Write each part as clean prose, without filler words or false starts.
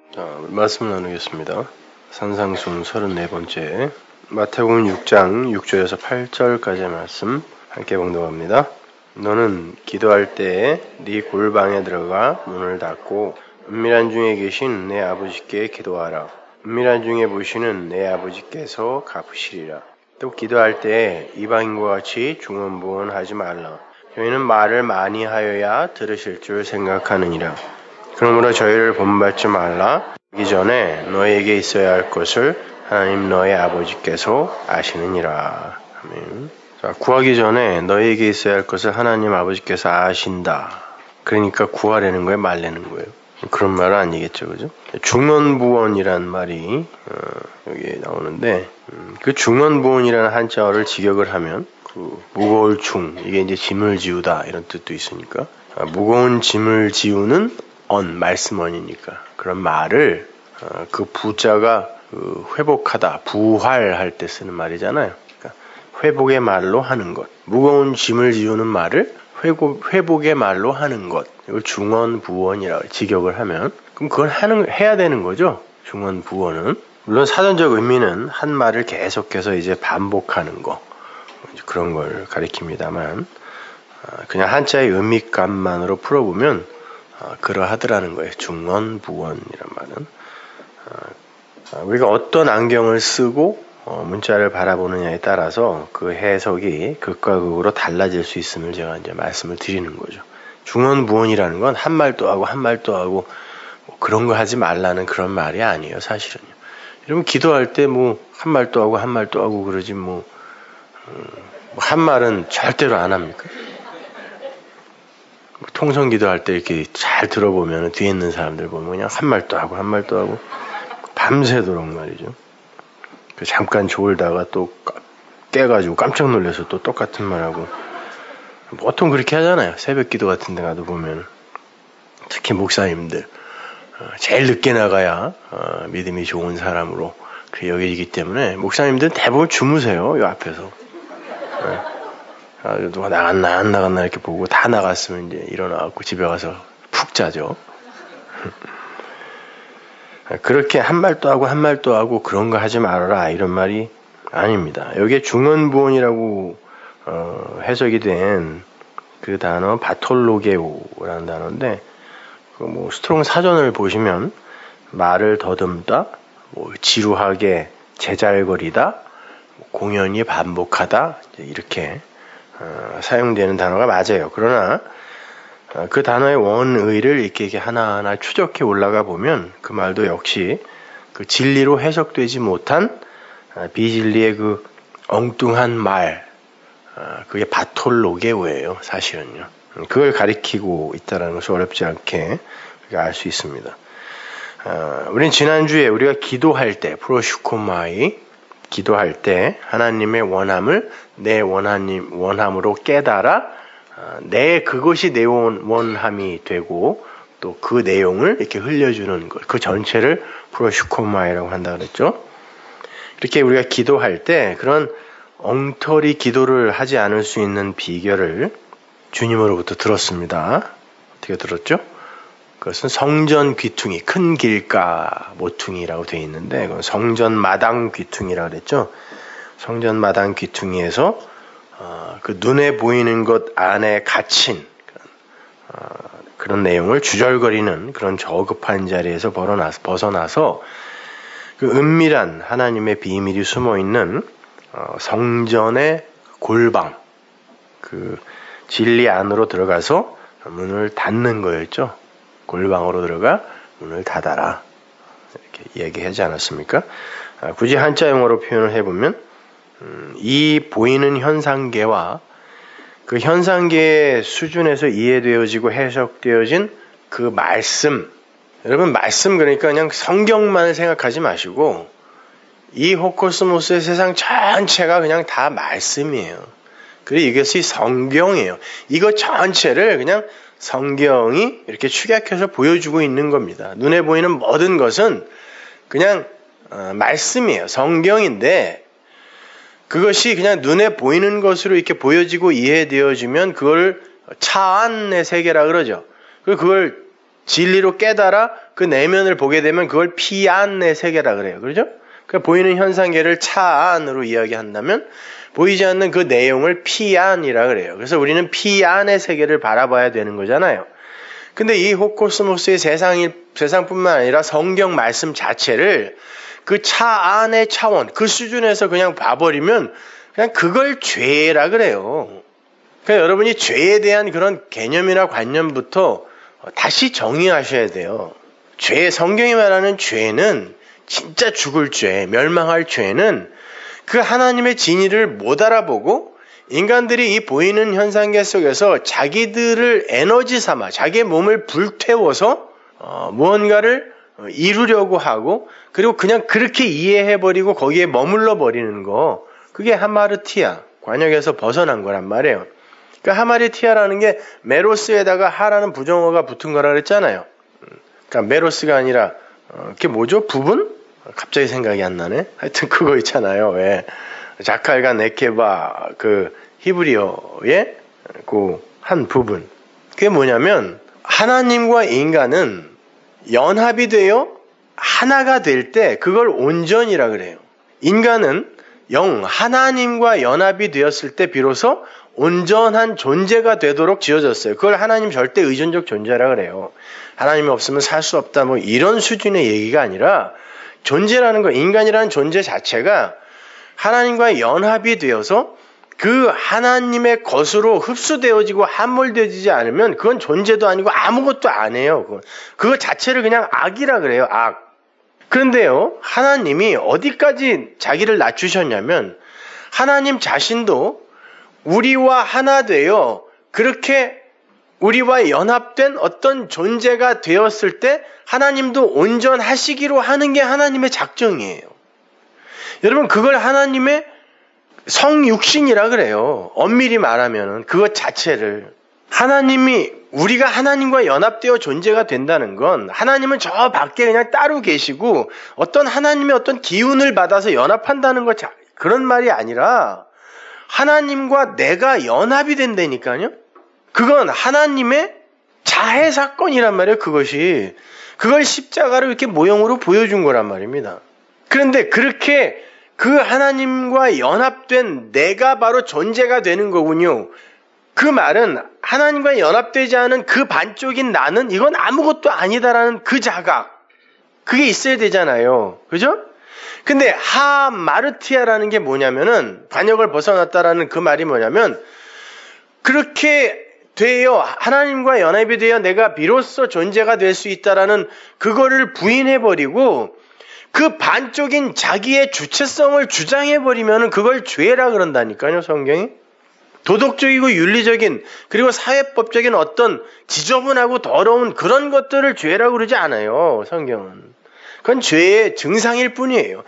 말씀 나누겠습니다. 산상순 34번째 마태복음 6장 6절에서 8절까지의 말씀 함께 봉독합니다. 너는 기도할 때에 네 골방에 들어가 문을 닫고 은밀한 중에 계신 내 아버지께 기도하라. 은밀한 중에 보시는 내 아버지께서 갚으시리라. 또 기도할 때에 이방인과 같이 중언부언하지 말라. 저희는 말을 많이 하여야 들으실 줄 생각하느니라. 그러므로 저희를 본받지 말라. 이전에 너에게 있어야 할 것을 하나님 너의 아버지께서 아시느니라. 아멘. 자, 구하기 전에 너에게 있어야 할 것을 하나님 아버지께서 아신다. 그러니까 구하려는 거예요, 말려는 거예요. 그런 말은 아니겠죠, 그죠? 중언부언이란 말이 여기 나오는데 그 중언부언이라는 한자어를 직역을 하면 그 무거울 중 이게 이제 짐을 지우다 이런 뜻도 있으니까 무거운 짐을 지우는 말씀언이니까 그런 말을 그 부자가 회복하다, 부활할 때 쓰는 말이잖아요. 그러니까 회복의 말로 하는 것. 무거운 짐을 지우는 말을 회복의 말로 하는 것. 이걸 중언부언이라고 직역을 하면 그럼 그걸 해야 되는 거죠. 중언부언은. 물론 사전적 의미는 한 말을 계속해서 이제 반복하는 거. 그런 걸 가리킵니다만 그냥 한자의 의미감만으로 풀어보면 그러하더라는 거예요. 중언부언이란 말은. 우리가 어떤 안경을 쓰고 문자를 바라보느냐에 따라서 그 해석이 극과 극으로 달라질 수 있음을 제가 이제 말씀을 드리는 거죠. 중언부언이라는 건 한 말도 하고 한 말도 하고 뭐 그런 거 하지 말라는 그런 말이 아니에요. 사실은요. 여러분 기도할 때 뭐 한 말도 하고 한 말도 하고 그러지 한 말은 절대로 안 합니까? 통성 기도할 때 이렇게 잘 들어보면 뒤에 있는 사람들 보면 그냥 한 말도 하고 한 말도 하고 밤새도록 말이죠. 잠깐 졸다가 또 깨가지고 깜짝 놀라서 또 똑같은 말하고 보통 그렇게 하잖아요. 새벽 기도 같은 데 가도 보면 특히 목사님들 제일 늦게 나가야 믿음이 좋은 사람으로 여기기 때문에 목사님들은 대부분 주무세요. 이 앞에서. 누가 나갔나 안 나갔나 이렇게 보고 다 나갔으면 이제 일어나갖고 집에 가서 푹 자죠. 그렇게 한 말도 하고 한 말도 하고 그런 거 하지 말아라 이런 말이 아닙니다. 여기에 중언부언이라고 해석이 된 그 단어 바톨로게오라는 단어인데 스트롱 사전을 보시면 말을 더듬다, 지루하게 제잘거리다, 공연히 반복하다 이렇게 사용되는 단어가 맞아요. 그러나 그 단어의 원의를 이렇게 하나하나 추적해 올라가 보면 그 말도 역시 그 진리로 해석되지 못한 비진리의 그 엉뚱한 말, 그게 바톨로게오예요. 사실은요. 그걸 가리키고 있다는 것을 어렵지 않게 알 수 있습니다. 우린 지난주에 우리가 기도할 때 프로슈코마이 기도할 때 하나님의 원함을 내 원함으로 깨달아 그것이 내 원함이 되고 또 그 내용을 이렇게 흘려주는 것, 그 전체를 프로슈코마이라고 한다 그랬죠. 이렇게 우리가 기도할 때 그런 엉터리 기도를 하지 않을 수 있는 비결을 주님으로부터 들었습니다. 어떻게 들었죠? 그것은 성전 귀퉁이, 큰 길가 모퉁이라고 되어 있는데 그건 성전 마당 귀퉁이라고 그랬죠. 성전 마당 귀퉁이에서 그 눈에 보이는 것 안에 갇힌 그런 내용을 주절거리는 그런 저급한 자리에서 벗어나서 그 은밀한 하나님의 비밀이 숨어있는 성전의 골방, 그 진리 안으로 들어가서 문을 닫는 거였죠. 골방으로 들어가 문을 닫아라. 이렇게 얘기하지 않았습니까? 굳이 한자 용어로 표현을 해보면 이 보이는 현상계와 그 현상계의 수준에서 이해되어지고 해석되어진 그 말씀, 여러분 말씀 그러니까 그냥 성경만을 생각하지 마시고 이 호코스모스의 세상 전체가 그냥 다 말씀이에요. 그리고 이것이 성경이에요. 이거 전체를 그냥 성경이 이렇게 축약해서 보여주고 있는 겁니다. 눈에 보이는 모든 것은 그냥 말씀이에요. 성경인데 그것이 그냥 눈에 보이는 것으로 이렇게 보여지고 이해되어지면 그걸 차안의 세계라 그러죠. 그걸 진리로 깨달아 그 내면을 보게 되면 그걸 피안의 세계라 그래요. 그렇죠? 그러니까 보이는 현상계를 차안으로 이야기한다면 보이지 않는 그 내용을 피안이라 그래요. 그래서 우리는 피안의 세계를 바라봐야 되는 거잖아요. 근데 이 호코스모스의 세상뿐만 아니라 성경 말씀 자체를 그 차안의 차원, 그 수준에서 그냥 봐버리면 그냥 그걸 죄라 그래요. 그러니까 여러분이 죄에 대한 그런 개념이나 관념부터 다시 정의하셔야 돼요. 성경이 말하는 죄는 진짜 죽을 죄, 멸망할 죄는 그 하나님의 진리를 못 알아보고 인간들이 이 보이는 현상계 속에서 자기들을 에너지 삼아 자기의 몸을 불태워서 무언가를 이루려고 하고 그리고 그냥 그렇게 이해해버리고 거기에 머물러 버리는 거, 그게 하마르티아, 관역에서 벗어난 거란 말이에요. 그 하마르티아라는 게 메로스에다가 하라는 부정어가 붙은 거라 그랬잖아요. 그러니까 메로스가 아니라 그게 뭐죠? 부분? 갑자기 생각이 안 나네. 하여튼 그거 있잖아요. 왜 자칼과 네케바 그 히브리어의 그 한 부분. 그게 뭐냐면 하나님과 인간은 연합이 되어 하나가 될 때 그걸 온전이라 그래요. 인간은 하나님과 연합이 되었을 때 비로소 온전한 존재가 되도록 지어졌어요. 그걸 하나님 절대 의존적 존재라 그래요. 하나님이 없으면 살 수 없다 뭐 이런 수준의 얘기가 아니라 존재라는 거, 인간이라는 존재 자체가 하나님과 연합이 되어서 그 하나님의 것으로 흡수되어지고 함몰되어지지 않으면 그건 존재도 아니고 아무것도 안 해요. 그거 자체를 그냥 악이라 그래요. 악. 그런데요, 하나님이 어디까지 자기를 낮추셨냐면 하나님 자신도 우리와 하나 되어 그렇게 우리와 연합된 어떤 존재가 되었을 때 하나님도 온전하시기로 하는 게 하나님의 작정이에요. 여러분, 그걸 하나님의 성육신이라 그래요. 엄밀히 말하면 그것 자체를. 하나님이 우리가 하나님과 연합되어 존재가 된다는 건 하나님은 저 밖에 그냥 따로 계시고 어떤 하나님의 어떤 기운을 받아서 연합한다는 것, 그런 말이 아니라 하나님과 내가 연합이 된다니까요. 그건 하나님의 자해 사건이란 말이에요. 그걸 십자가로 이렇게 모형으로 보여준 거란 말입니다. 그런데 그렇게 그 하나님과 연합된 내가 바로 존재가 되는 거군요. 그 말은 하나님과 연합되지 않은 그 반쪽인 나는 이건 아무것도 아니다라는 그 자각, 그게 있어야 되잖아요. 그죠? 근데 하마르티아라는 게 뭐냐면은 반역을 벗어났다라는 그 말이 뭐냐면 그렇게 되어 하나님과 연합이 되어 내가 비로소 존재가 될 수 있다라는 그거를 부인해버리고 그 반쪽인 자기의 주체성을 주장해버리면 그걸 죄라 그런다니까요. 성경이. 도덕적이고 윤리적인 그리고 사회법적인 어떤 지저분하고 더러운 그런 것들을 죄라고 그러지 않아요. 성경은. 그건 죄의 증상일 뿐이에요.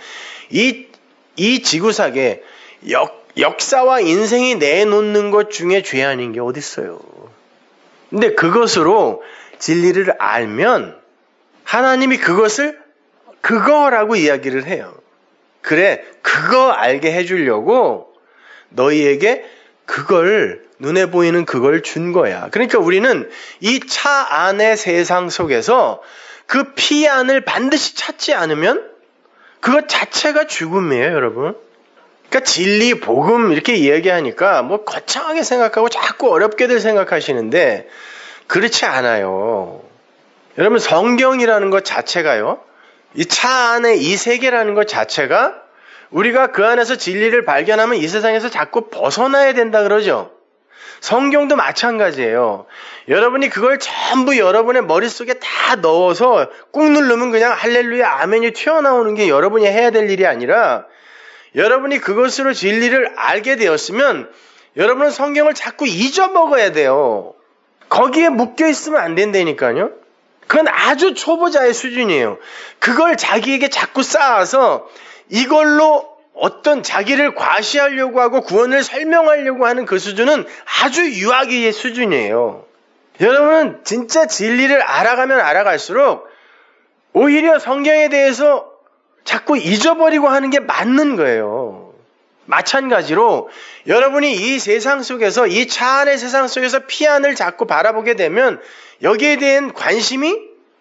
이 지구상에 역사와 인생이 내놓는 것 중에 죄 아닌 게 어디 있어요. 근데 그것으로 진리를 알면 하나님이 그것을 그거라고 이야기를 해요. 그래, 그거 알게 해주려고 너희에게 그걸, 눈에 보이는 그걸 준 거야. 그러니까 우리는 이 차 안의 세상 속에서 그 피안을 반드시 찾지 않으면 그것 자체가 죽음이에요, 여러분. 그러니까 진리, 복음 이렇게 이야기하니까 뭐 거창하게 생각하고 자꾸 어렵게들 생각하시는데 그렇지 않아요. 여러분, 성경이라는 것 자체가요, 이 차 안에 이 세계라는 것 자체가 우리가 그 안에서 진리를 발견하면 이 세상에서 자꾸 벗어나야 된다 그러죠. 성경도 마찬가지예요. 여러분이 그걸 전부 여러분의 머릿속에 다 넣어서 꾹 누르면 그냥 할렐루야 아멘이 튀어나오는 게 여러분이 해야 될 일이 아니라 여러분이 그것으로 진리를 알게 되었으면 여러분은 성경을 자꾸 잊어먹어야 돼요. 거기에 묶여있으면 안 된다니까요. 그건 아주 초보자의 수준이에요. 그걸 자기에게 자꾸 쌓아서 이걸로 어떤 자기를 과시하려고 하고 구원을 설명하려고 하는 그 수준은 아주 유아기의 수준이에요. 여러분은 진짜 진리를 알아가면 알아갈수록 오히려 성경에 대해서 자꾸 잊어버리고 하는 게 맞는 거예요. 마찬가지로 여러분이 이 세상 속에서, 이 차 안의 세상 속에서 피안을 자꾸 바라보게 되면 여기에 대한 관심이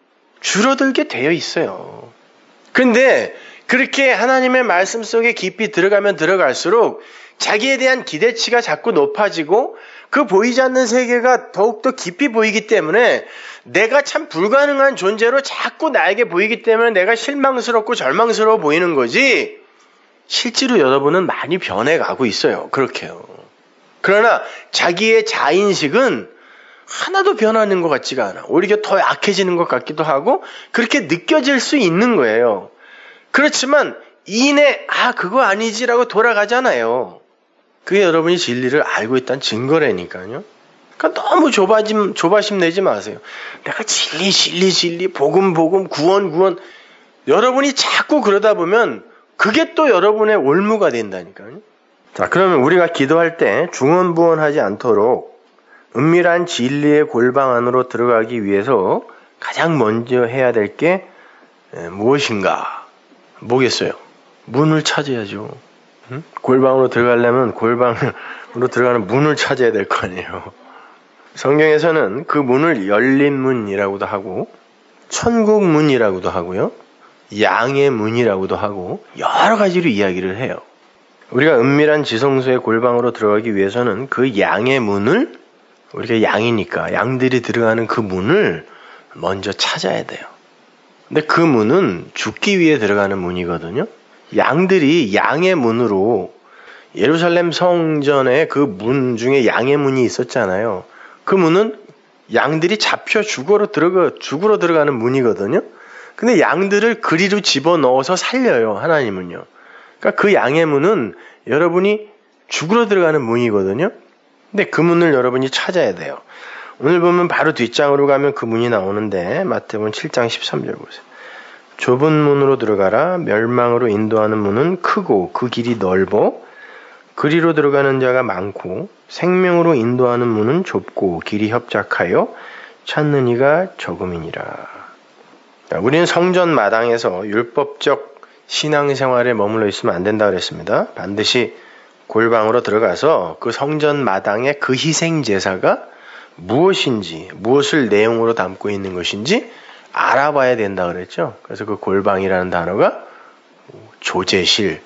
줄어들게 되어 있어요. 그런데 그렇게 하나님의 말씀 속에 깊이 들어가면 들어갈수록 자기에 대한 기대치가 자꾸 높아지고 그 보이지 않는 세계가 더욱더 깊이 보이기 때문에 내가 참 불가능한 존재로 자꾸 나에게 보이기 때문에 내가 실망스럽고 절망스러워 보이는 거지, 실제로 여러분은 많이 변해가고 있어요. 그렇게요. 그러나 자기의 자인식은 하나도 변하는 것 같지가 않아. 오히려 더 약해지는 것 같기도 하고 그렇게 느껴질 수 있는 거예요. 그렇지만 이내 그거 아니지라고 돌아가잖아요. 그게 여러분이 진리를 알고 있다는 증거라니까요. 그러니까 너무 조바심 내지 마세요. 내가 진리, 복음, 구원. 여러분이 자꾸 그러다 보면 그게 또 여러분의 올무가 된다니까요. 자, 그러면 우리가 기도할 때 중언부언하지 않도록 은밀한 진리의 골방 안으로 들어가기 위해서 가장 먼저 해야 될 게 무엇인가? 뭐겠어요? 문을 찾아야죠. 응? 골방으로 들어가려면 골방으로 들어가는 문을 찾아야 될 거 아니에요. 성경에서는 그 문을 열린 문이라고도 하고 천국 문이라고도 하고요. 양의 문이라고도 하고 여러 가지로 이야기를 해요. 우리가 은밀한 지성소의 골방으로 들어가기 위해서는 그 양의 문을, 우리가 양이니까 양들이 들어가는 그 문을 먼저 찾아야 돼요. 근데 그 문은 죽기 위해 들어가는 문이거든요. 양들이 양의 문으로, 예루살렘 성전에 그 문 중에 양의 문이 있었잖아요. 그 문은 양들이 잡혀 죽으러 들어가는 문이거든요. 근데 양들을 그리로 집어넣어서 살려요, 하나님은요. 그러니까 그 양의 문은 여러분이 죽으러 들어가는 문이거든요. 근데 그 문을 여러분이 찾아야 돼요. 오늘 보면 바로 뒷장으로 가면 그 문이 나오는데 마태복음 7장 13절 보세요. 좁은 문으로 들어가라. 멸망으로 인도하는 문은 크고 그 길이 넓어 그리로 들어가는 자가 많고 생명으로 인도하는 문은 좁고 길이 협착하여 찾는 이가 적음이니라. 우리는 성전 마당에서 율법적 신앙생활에 머물러 있으면 안 된다고 그랬습니다. 반드시 골방으로 들어가서 그 성전 마당의 그 희생 제사가 무엇인지, 무엇을 내용으로 담고 있는 것인지 알아봐야 된다고 그랬죠. 그래서 그 골방이라는 단어가 조제실,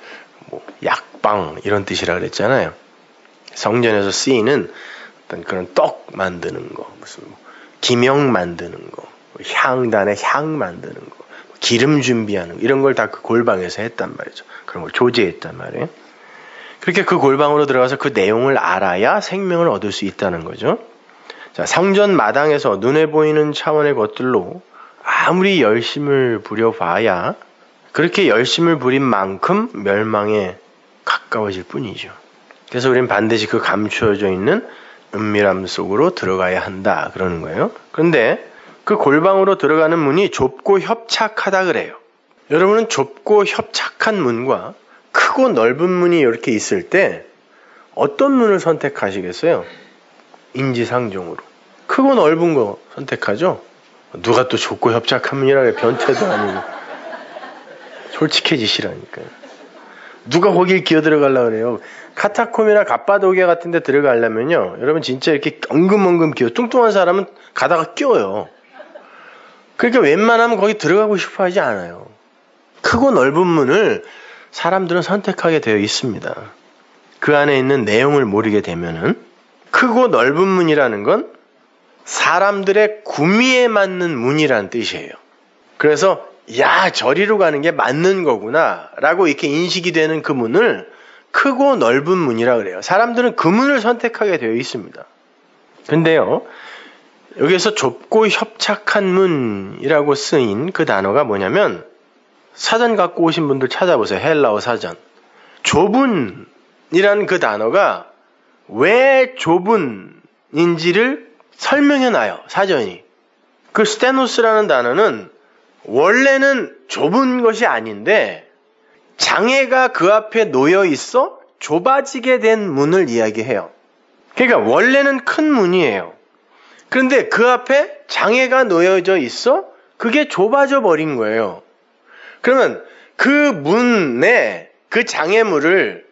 약방 이런 뜻이라 그랬잖아요. 성전에서 쓰이는 어떤 그런 떡 만드는 거, 무슨 기명 만드는 거, 향단에 향 만드는 거, 기름 준비하는 거, 이런 걸 다 그 골방에서 했단 말이죠. 그런 걸 조제했단 말이에요. 그렇게 그 골방으로 들어가서 그 내용을 알아야 생명을 얻을 수 있다는 거죠. 자, 성전 마당에서 눈에 보이는 차원의 것들로 아무리 열심을 부려봐야 그렇게 열심을 부린 만큼 멸망에 가까워질 뿐이죠. 그래서 우리는 반드시 그 감추어져 있는 은밀함 속으로 들어가야 한다 그러는 거예요. 그런데 그 골방으로 들어가는 문이 좁고 협착하다 그래요. 여러분은 좁고 협착한 문과 크고 넓은 문이 이렇게 있을 때 어떤 문을 선택하시겠어요? 인지상정으로. 크고 넓은 거 선택하죠? 누가 또 좁고 협착한 문이라 그래. 변태도 아니고. 솔직해지시라니까요. 누가 거길 기어 들어가려고 그래요. 카타콤이나 갑바도기아 같은 데 들어가려면요. 여러분 진짜 이렇게 엉금엉금 기어. 뚱뚱한 사람은 가다가 껴요. 그러니까 웬만하면 거기 들어가고 싶어 하지 않아요. 크고 넓은 문을 사람들은 선택하게 되어 있습니다. 그 안에 있는 내용을 모르게 되면은 크고 넓은 문이라는 건 사람들의 구미에 맞는 문이라는 뜻이에요. 그래서 야, 저리로 가는 게 맞는 거구나 라고 이렇게 인식이 되는 그 문을 크고 넓은 문이라 그래요. 사람들은 그 문을 선택하게 되어 있습니다. 근데요, 여기서 좁고 협착한 문이라고 쓰인 그 단어가 뭐냐면, 사전 갖고 오신 분들 찾아보세요. 헬라어 사전. 좁은이라는 그 단어가 왜 좁은인지를 설명해놔요. 사전이. 그 스테노스라는 단어는 원래는 좁은 것이 아닌데 장애가 그 앞에 놓여 있어 좁아지게 된 문을 이야기해요. 그러니까 원래는 큰 문이에요. 그런데 그 앞에 장애가 놓여져 있어 그게 좁아져 버린 거예요. 그러면 그 문에 그 장애물을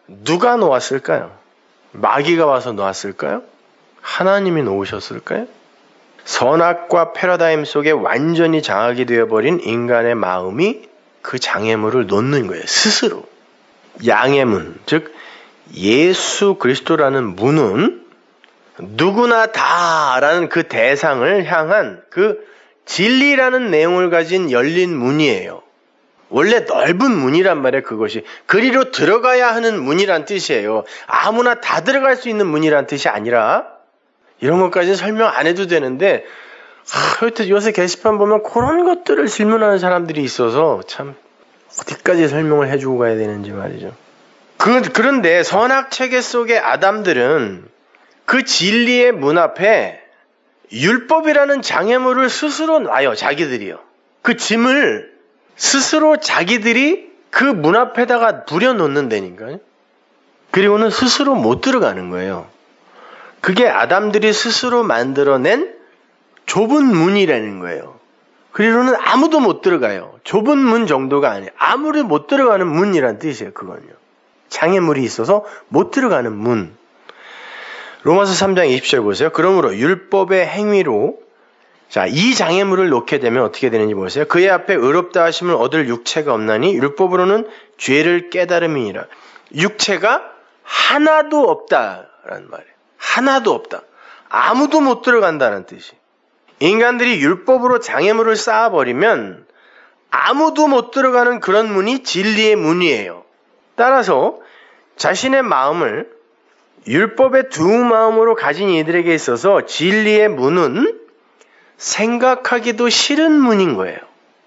누가 놓았을까요? 마귀가 와서 놓았을까요? 하나님이 놓으셨을까요? 선악과 패러다임 속에 완전히 장악이 되어버린 인간의 마음이 그 장애물을 놓는 거예요. 스스로. 양의 문, 즉 예수 그리스도라는 문은 누구나 다라는 그 대상을 향한 그 진리라는 내용을 가진 열린 문이에요. 원래 넓은 문이란 말이에요. 그것이 그리로 들어가야 하는 문이란 뜻이에요. 아무나 다 들어갈 수 있는 문이란 뜻이 아니라 이런 것까지는 설명 안 해도 되는데 요새 게시판 보면 그런 것들을 질문하는 사람들이 있어서 참 어디까지 설명을 해주고 가야 되는지 말이죠. 그런데 선악체계 속의 아담들은 그 진리의 문 앞에 율법이라는 장애물을 스스로 놔요. 자기들이요. 그 짐을 스스로 자기들이 그 문 앞에다가 부려놓는다니까요. 그리고는 스스로 못 들어가는 거예요. 그게 아담들이 스스로 만들어낸 좁은 문이라는 거예요. 그리고는 아무도 못 들어가요. 좁은 문 정도가 아니에요. 아무리 못 들어가는 문이란 뜻이에요. 그건요. 장애물이 있어서 못 들어가는 문. 로마서 3장 20절 보세요. 그러므로 율법의 행위로 이 장애물을 놓게 되면 어떻게 되는지 보세요. 그의 앞에 의롭다 하심을 얻을 육체가 없나니 율법으로는 죄를 깨달음이니라. 육체가 하나도 없다라는 말이에요. 하나도 없다. 아무도 못 들어간다는 뜻이. 인간들이 율법으로 장애물을 쌓아버리면 아무도 못 들어가는 그런 문이 진리의 문이에요. 따라서 자신의 마음을 율법의 두 마음으로 가진 이들에게 있어서 진리의 문은 생각하기도 싫은 문인 거예요.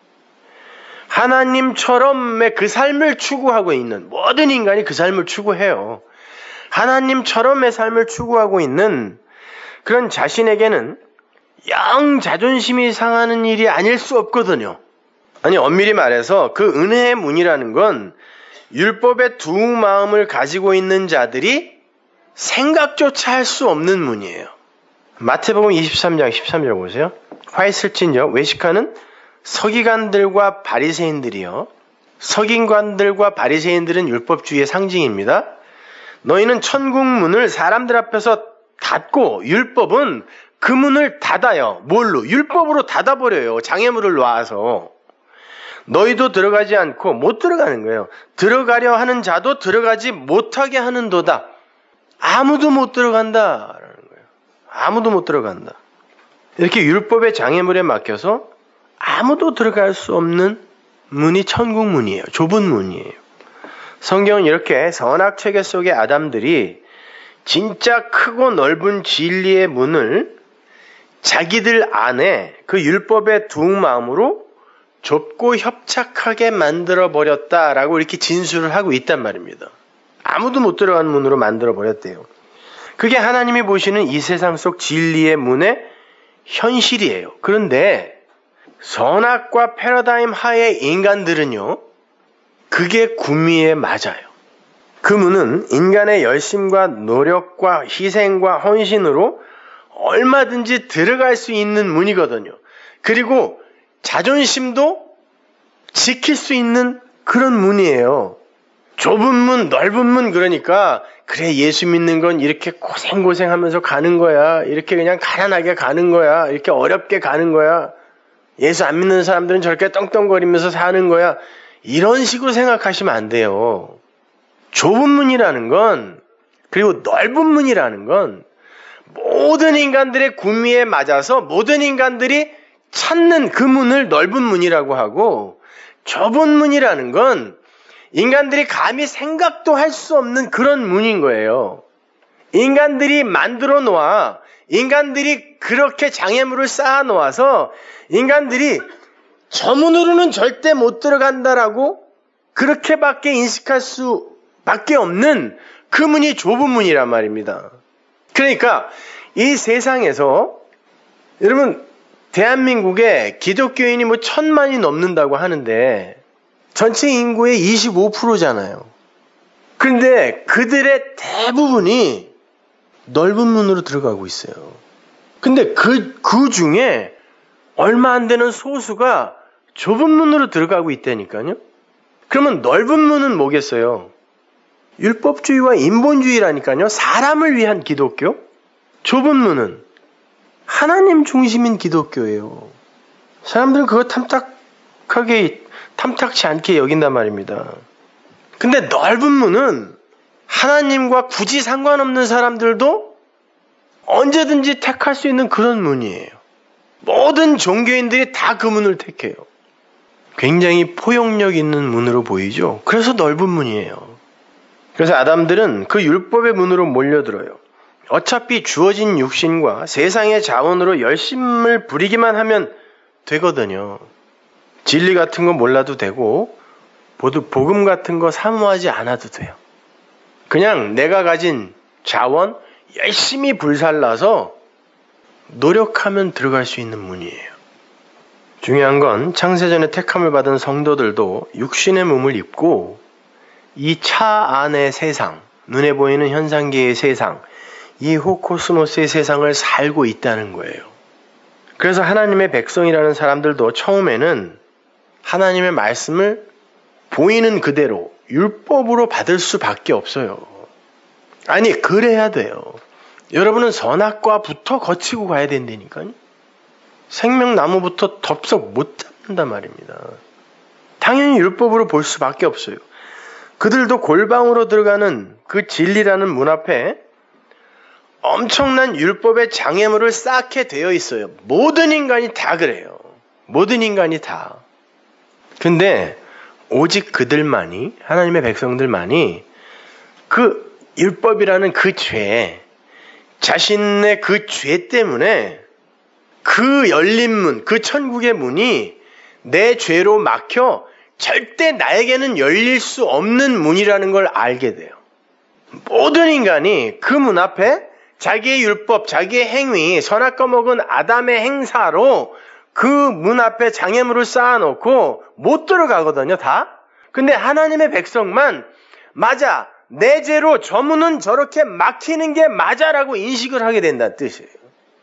하나님처럼의 그 삶을 추구하고 있는 모든 인간이 그 삶을 추구해요. 하나님처럼의 삶을 추구하고 있는 그런 자신에게는 영 자존심이 상하는 일이 아닐 수 없거든요. 아니 엄밀히 말해서 그 은혜의 문이라는 건 율법의 두 마음을 가지고 있는 자들이 생각조차 할 수 없는 문이에요. 마태복음 23장 13절 보세요. 화 있을진저 외식하는 서기관들과 바리새인들이요. 서기관들과 바리새인들은 율법주의의 상징입니다. 너희는 천국 문을 사람들 앞에서 닫고 율법은 그 문을 닫아요. 뭘로? 율법으로 닫아버려요. 장애물을 놔서. 너희도 들어가지 않고 못 들어가는 거예요. 들어가려 하는 자도 들어가지 못하게 하는도다. 아무도 못 들어간다라는 거예요. 아무도 못 들어간다. 이렇게 율법의 장애물에 막혀서 아무도 들어갈 수 없는 문이 천국 문이에요. 좁은 문이에요. 성경은 이렇게 선악체계 속의 아담들이 진짜 크고 넓은 진리의 문을 자기들 안에 그 율법의 두 마음으로 좁고 협착하게 만들어버렸다라고 이렇게 진술을 하고 있단 말입니다. 아무도 못 들어가는 문으로 만들어버렸대요. 그게 하나님이 보시는 이 세상 속 진리의 문의 현실이에요. 그런데 선악과 패러다임 하의 인간들은요, 그게 구미에 맞아요. 그 문은 인간의 열심과 노력과 희생과 헌신으로 얼마든지 들어갈 수 있는 문이거든요. 그리고 자존심도 지킬 수 있는 그런 문이에요. 좁은 문, 넓은 문 그러니까 그래 예수 믿는 건 이렇게 고생하면서 가는 거야. 이렇게 그냥 가난하게 가는 거야. 이렇게 어렵게 가는 거야. 예수 안 믿는 사람들은 저렇게 떵떵거리면서 사는 거야. 이런 식으로 생각하시면 안 돼요. 좁은 문이라는 건 그리고 넓은 문이라는 건 모든 인간들의 구미에 맞아서 모든 인간들이 찾는 그 문을 넓은 문이라고 하고 좁은 문이라는 건 인간들이 감히 생각도 할 수 없는 그런 문인 거예요. 인간들이 만들어 놓아 인간들이 그렇게 장애물을 쌓아 놓아서 인간들이 저 문으로는 절대 못 들어간다라고 그렇게밖에 인식할 수밖에 없는 그 문이 좁은 문이란 말입니다. 그러니까 이 세상에서 여러분 대한민국에 기독교인이 1,000만이 넘는다고 하는데 전체 인구의 25%잖아요. 그런데 그들의 대부분이 넓은 문으로 들어가고 있어요. 근데 그 중에 얼마 안 되는 소수가 좁은 문으로 들어가고 있다니까요. 그러면 넓은 문은 뭐겠어요? 율법주의와 인본주의라니까요. 사람을 위한 기독교. 좁은 문은 하나님 중심인 기독교예요. 사람들은 그거 탐탁치 않게 여긴단 말입니다. 근데 넓은 문은 하나님과 굳이 상관없는 사람들도 언제든지 택할 수 있는 그런 문이에요. 모든 종교인들이 다 그 문을 택해요. 굉장히 포용력 있는 문으로 보이죠? 그래서 넓은 문이에요. 그래서 아담들은 그 율법의 문으로 몰려들어요. 어차피 주어진 육신과 세상의 자원으로 열심을 부리기만 하면 되거든요. 진리 같은 거 몰라도 되고 복음 같은 거 사모하지 않아도 돼요. 그냥 내가 가진 자원 열심히 불살라서 노력하면 들어갈 수 있는 문이에요. 중요한 건 창세전에 택함을 받은 성도들도 육신의 몸을 입고 이 차 안의 세상, 눈에 보이는 현상계의 세상, 이 호코스모스의 세상을 살고 있다는 거예요. 그래서 하나님의 백성이라는 사람들도 처음에는 하나님의 말씀을 보이는 그대로 율법으로 받을 수밖에 없어요. 아니, 그래야 돼요. 여러분은 선악과부터 거치고 가야 된다니까요. 생명나무부터 덥석 못 잡는단 말입니다. 당연히 율법으로 볼 수밖에 없어요. 그들도 골방으로 들어가는 그 진리라는 문 앞에 엄청난 율법의 장애물을 쌓게 되어 있어요. 모든 인간이 다 그래요. 모든 인간이 다. 근데 오직 그들만이, 하나님의 백성들만이 그 율법이라는 그 죄, 자신의 그 죄 때문에 그 열린 문, 그 천국의 문이 내 죄로 막혀 절대 나에게는 열릴 수 없는 문이라는 걸 알게 돼요. 모든 인간이 그 문 앞에 자기의 율법, 자기의 행위, 선악과 먹은 아담의 행사로 그 문 앞에 장애물을 쌓아놓고 못 들어가거든요, 다. 근데 하나님의 백성만 맞아, 내 죄로 저 문은 저렇게 막히는 게 맞아라고 인식을 하게 된다는 뜻이에요.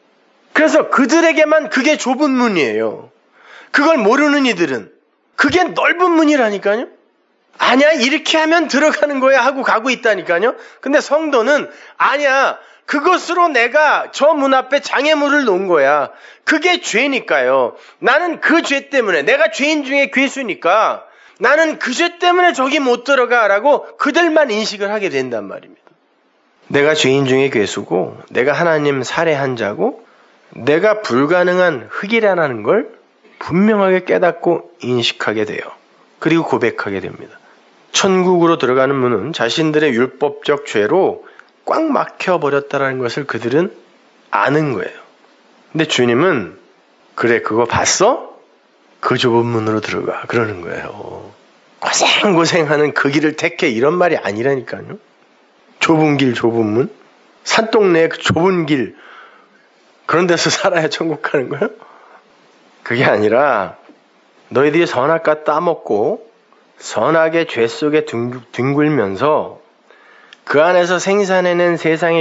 그래서 그들에게만 그게 좁은 문이에요. 그걸 모르는 이들은 그게 넓은 문이라니까요. 아니야, 이렇게 하면 들어가는 거야 하고 가고 있다니까요. 근데 성도는 아니야, 그것으로 내가 저 문 앞에 장애물을 놓은 거야. 그게 죄니까요. 나는 그 죄 때문에, 내가 죄인 중에 괴수니까 나는 그 죄 때문에 저기 못 들어가라고 그들만 인식을 하게 된단 말입니다. 내가 죄인 중에 괴수고, 내가 하나님 살해한 자고, 내가 불가능한 흙이라는 걸 분명하게 깨닫고 인식하게 돼요. 그리고 고백하게 됩니다. 천국으로 들어가는 문은 자신들의 율법적 죄로 꽉 막혀버렸다는 것을 그들은 아는 거예요. 근데 주님은 그래, 그거 봤어? 그 좁은 문으로 들어가, 그러는 거예요. 고생고생하는 그 길을 택해, 이런 말이 아니라니까요. 좁은 길, 좁은 문? 산동네의 그 좁은 길, 그런 데서 살아야 천국 가는 거예요? 그게 아니라 너희들이 선악과 따먹고 선악의 죄 속에 뒹굴면서 그 안에서 생산해낸 세상의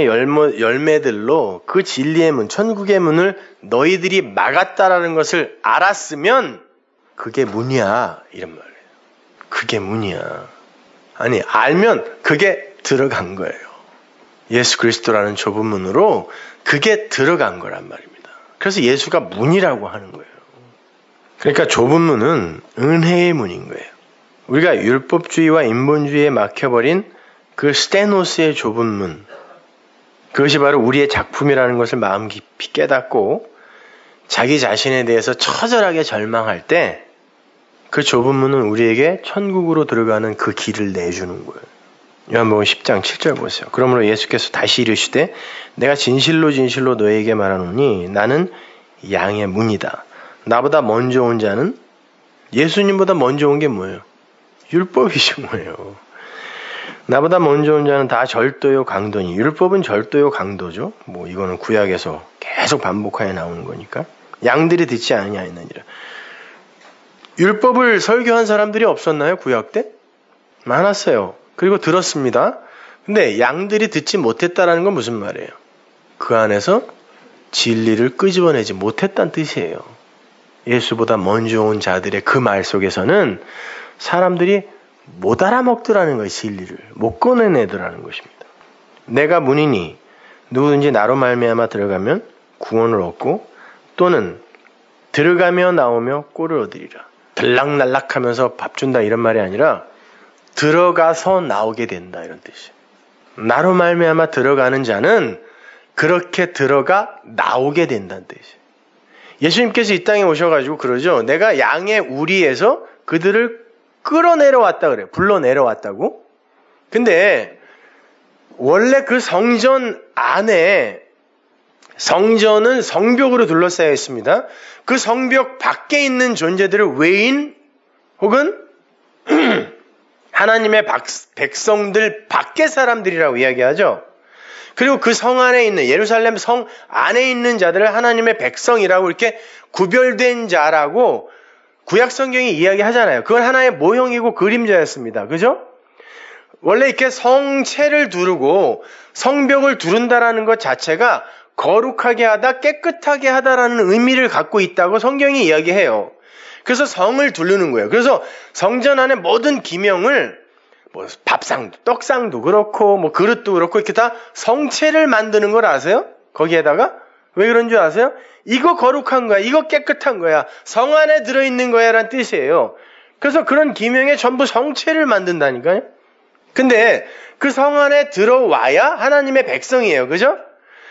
열매들로 그 진리의 문, 천국의 문을 너희들이 막았다라는 것을 알았으면 그게 문이야, 이런 말이에요. 그게 문이야. 아니, 알면 그게 들어간 거예요. 예수 그리스도라는 좁은 문으로 그게 들어간 거란 말입니다. 그래서 예수가 문이라고 하는 거예요. 그러니까 좁은 문은 은혜의 문인 거예요. 우리가 율법주의와 인본주의에 막혀버린 그 스테노스의 좁은 문, 그것이 바로 우리의 작품이라는 것을 마음 깊이 깨닫고 자기 자신에 대해서 처절하게 절망할 때 그 좁은 문은 우리에게 천국으로 들어가는 그 길을 내주는 거예요. 요한복음 10장 7절 보세요. 그러므로 예수께서 다시 이르시되 내가 진실로 진실로 너에게 말하노니 나는 양의 문이다. 나보다 먼저 온 자는, 예수님보다 먼저 온 게 뭐예요? 율법이죠, 뭐예요. 나보다 먼저 온 자는 다 절도요 강도니, 율법은 절도요 강도죠. 뭐 이거는 구약에서 계속 반복하여 나오는 거니까. 양들이 듣지 아니하였느니라. 율법을 설교한 사람들이 없었나요, 구약 때? 많았어요. 그리고 들었습니다. 근데 양들이 듣지 못했다라는 건 무슨 말이에요? 그 안에서 진리를 끄집어내지 못했다는 뜻이에요. 예수보다 먼저 온 자들의 그 말 속에서는 사람들이 못 알아먹더라는 거예요. 진리를. 못 꺼내내더라는 것입니다. 내가 문이니 누구든지 나로 말미암아 들어가면 구원을 얻고 또는 들어가며 나오며 꼴을 얻으리라. 들락날락하면서 밥 준다 이런 말이 아니라 들어가서 나오게 된다 이런 뜻이에요. 나로 말미암아 들어가는 자는 그렇게 들어가 나오게 된다는 뜻이에요. 예수님께서 이 땅에 오셔가지고 그러죠. 내가 양의 우리에서 그들을 끌어내려왔다 그래요. 불러내려왔다고. 근데 원래 그 성전 안에 성전은 성벽으로 둘러싸여 있습니다. 그 성벽 밖에 있는 존재들을 외인 혹은 하나님의 백성들 밖의 사람들이라고 이야기하죠. 그리고 그 성 안에 있는 예루살렘 성 안에 있는 자들을 하나님의 백성이라고 이렇게 구별된 자라고 구약 성경이 이야기하잖아요. 그건 하나의 모형이고 그림자였습니다. 그죠? 원래 이렇게 성체를 두르고 성벽을 두른다라는 것 자체가 거룩하게 하다, 깨끗하게 하다라는 의미를 갖고 있다고 성경이 이야기해요. 그래서 성을 두르는 거예요. 그래서 성전 안에 모든 기명을 뭐 밥상도, 떡상도 그렇고 뭐 그릇도 그렇고 이렇게 다 성체를 만드는 걸 아세요? 거기에다가 왜 그런 줄 아세요? 이거 거룩한 거야. 이거 깨끗한 거야. 성 안에 들어있는 거야 라는 뜻이에요. 그래서 그런 기명에 전부 성체를 만든다니까요. 근데 그 성 안에 들어와야 하나님의 백성이에요. 그죠?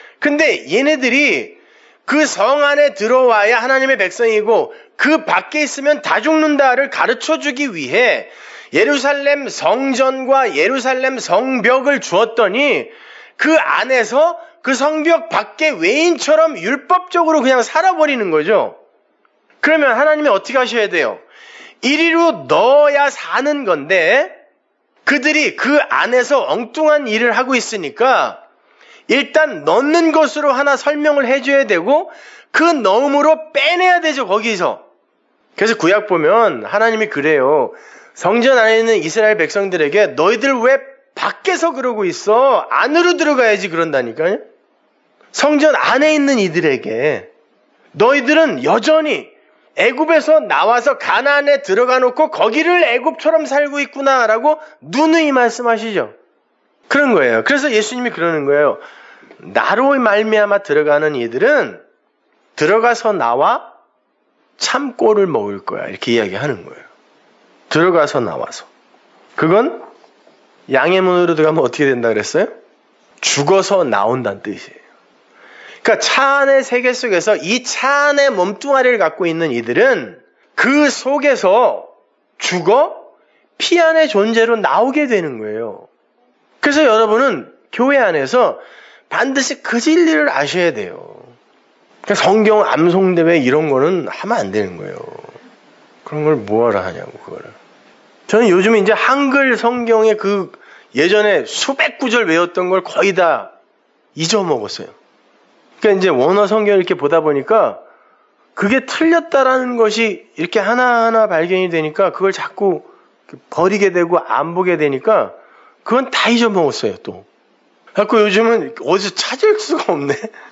근데 얘네들이 그 성 안에 들어와야 하나님의 백성이고 그 밖에 있으면 다 죽는다를 가르쳐주기 위해 예루살렘 성전과 예루살렘 성벽을 주었더니 그 안에서 그 성벽 밖에 외인처럼 율법적으로 그냥 살아버리는 거죠. 그러면 하나님이 어떻게 하셔야 돼요? 이리로 넣어야 사는 건데 그들이 그 안에서 엉뚱한 일을 하고 있으니까 일단 넣는 것으로 하나 설명을 해줘야 되고 그 넣음으로 빼내야 되죠. 거기서. 그래서 구약 보면 하나님이 그래요. 성전 안에 있는 이스라엘 백성들에게 너희들 왜 밖에서 그러고 있어? 안으로 들어가야지 그런다니까요. 성전 안에 있는 이들에게 너희들은 여전히 애굽에서 나와서 가나안에 들어가 놓고 거기를 애굽처럼 살고 있구나라고 누누이 말씀하시죠. 그런 거예요. 그래서 예수님이 그러는 거예요. 나로 말미암아 들어가는 이들은 들어가서 나와 참 꼴을 먹을 거야. 이렇게 이야기하는 거예요. 들어가서 나와서. 그건 양의 문으로 들어가면 어떻게 된다 그랬어요? 죽어서 나온다는 뜻이에요. 그러니까 차 안의 세계 속에서 이 차 안의 몸뚱아리를 갖고 있는 이들은 그 속에서 죽어 피 안의 존재로 나오게 되는 거예요. 그래서 여러분은 교회 안에서 반드시 그 진리를 아셔야 돼요. 그러니까 성경 암송대회 이런 거는 하면 안 되는 거예요. 그런 걸 뭐하러 하냐고 그거를. 저는 요즘에 이제 한글 성경에 그 예전에 수백 구절 외웠던 걸 거의 다 잊어먹었어요. 그러니까 이제 원어 성경을 이렇게 보다 보니까 그게 틀렸다라는 것이 이렇게 하나하나 발견이 되니까 그걸 자꾸 버리게 되고 안 보게 되니까 그건 다 잊어먹었어요, 또. 그래서 요즘은 어디서 찾을 수가 없네.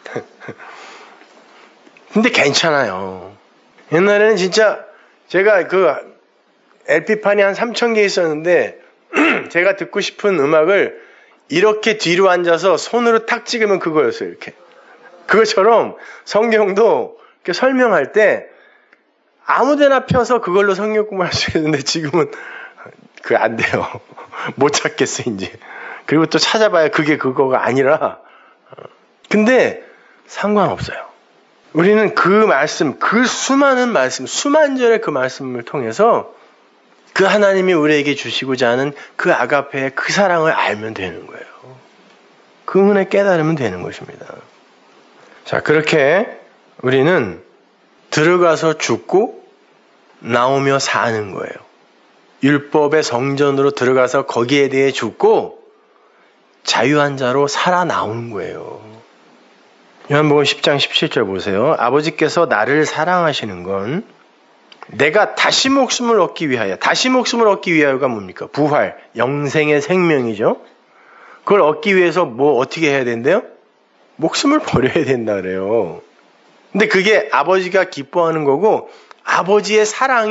근데 괜찮아요. 옛날에는 진짜 제가 그 LP판이 한 3,000개 있었는데 제가 듣고 싶은 음악을 이렇게 뒤로 앉아서 손으로 탁 찍으면 그거였어요, 이렇게. 그것처럼 성경도 이렇게 설명할 때 아무데나 펴서 그걸로 성경 공부할 수 있는데 지금은 그게 안 돼요. 못 찾겠어, 이제. 그리고 또 찾아봐야 그게 그거가 아니라. 근데 상관없어요. 우리는 그 말씀, 그 수많은 말씀, 수만절의 그 말씀을 통해서 그 하나님이 우리에게 주시고자 하는 그 아가페의 그 사랑을 알면 되는 거예요. 그 은혜 깨달으면 되는 것입니다. 자, 그렇게 우리는 들어가서 죽고 나오며 사는 거예요. 율법의 성전으로 들어가서 거기에 대해 죽고 자유한 자로 살아나오는 거예요. 요한복음 10장 17절 보세요. 아버지께서 나를 사랑하시는 건 내가 다시 목숨을 얻기 위하여, 다시 목숨을 얻기 위하여가 뭡니까? 부활, 영생의 생명이죠. 그걸 얻기 위해서 뭐 어떻게 해야 된대요? 목숨을 버려야 된다 그래요. 근데 그게 아버지가 기뻐하는 거고 아버지의 사랑이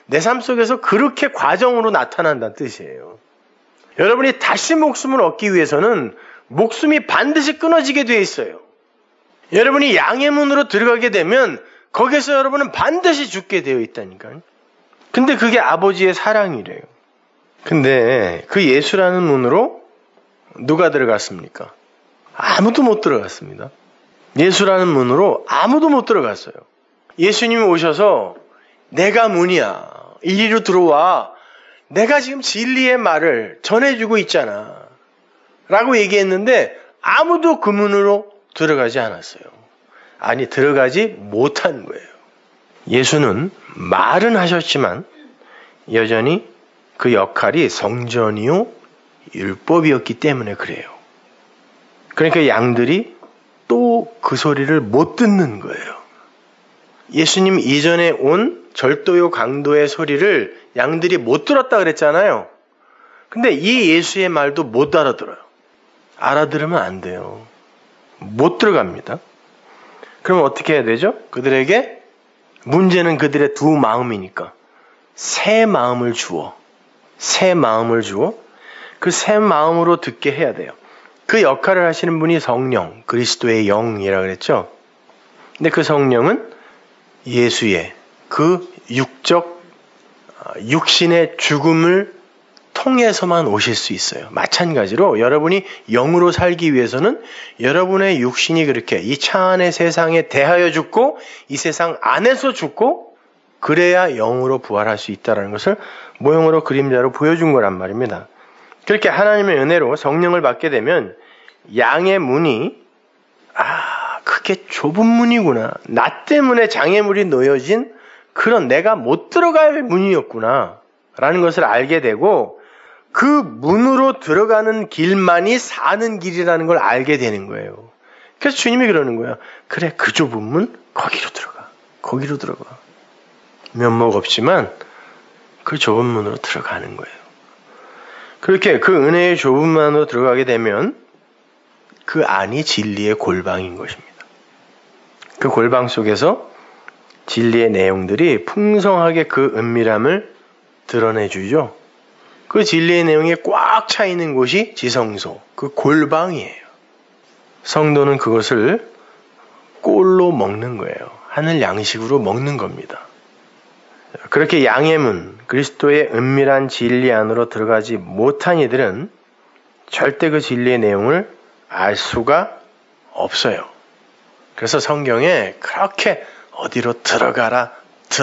내 삶 속에서 그렇게 과정으로 나타난다는 뜻이에요. 여러분이 다시 목숨을 얻기 위해서는 목숨이 반드시 끊어지게 되어 있어요. 여러분이 양의 문으로 들어가게 되면 거기서 여러분은 반드시 죽게 되어 있다니까요. 근데 그게 아버지의 사랑이래요. 근데 그 예수라는 문으로 누가 들어갔습니까? 아무도 못 들어갔습니다. 예수라는 문으로 아무도 못 들어갔어요. 예수님이 오셔서 내가 문이야. 이리로 들어와. 내가 지금 진리의 말을 전해주고 있잖아. 라고 얘기했는데 아무도 그 문으로 들어가지 않았어요. 아니, 들어가지 못한 거예요. 예수는 말은 하셨지만 여전히 그 역할이 성전이요 율법이었기 때문에 그래요. 그러니까 양들이 또 그 소리를 못 듣는 거예요. 예수님 이전에 온 절도요 강도의 소리를 양들이 못 들었다 그랬잖아요. 근데 이 예수의 말도 못 알아들어요. 알아들으면 안 돼요. 못 들어갑니다. 그럼 어떻게 해야 되죠? 그들에게 문제는 그들의 두 마음이니까 새 마음을 주어 그 새 마음으로 듣게 해야 돼요. 그 역할을 하시는 분이 성령, 그리스도의 영이라 그랬죠. 근데 그 성령은 예수의 그 육신의 죽음을 통해서만 오실 수 있어요. 마찬가지로 여러분이 영으로 살기 위해서는 여러분의 육신이 그렇게 이 차 안의 세상에 대하여 죽고 이 세상 안에서 죽고 그래야 영으로 부활할 수 있다는 것을 모형으로 그림자로 보여준 거란 말입니다. 그렇게 하나님의 은혜로 성령을 받게 되면 양의 문이 그게 좁은 문이구나. 나 때문에 장애물이 놓여진 그런 내가 못 들어갈 문이었구나 라는 것을 알게 되고 그 문으로 들어가는 길만이 사는 길이라는 걸 알게 되는 거예요. 그래서 주님이 그러는 거예요. 그래, 그 좁은 문 거기로 들어가. 면목 없지만 그 좁은 문으로 들어가는 거예요. 그렇게 그 은혜의 좁은 문으로 들어가게 되면 그 안이 진리의 골방인 것입니다. 그 골방 속에서 진리의 내용들이 풍성하게 그 은밀함을 드러내주죠. 그 진리의 내용이 꽉 차 있는 곳이 지성소, 그 골방이에요. 성도는 그것을 꼴로 먹는 거예요. 하늘 양식으로 먹는 겁니다. 그렇게 양의 문, 그리스도의 은밀한 진리 안으로 들어가지 못한 이들은 절대 그 진리의 내용을 알 수가 없어요. 그래서 성경에 그렇게 어디로 들어가라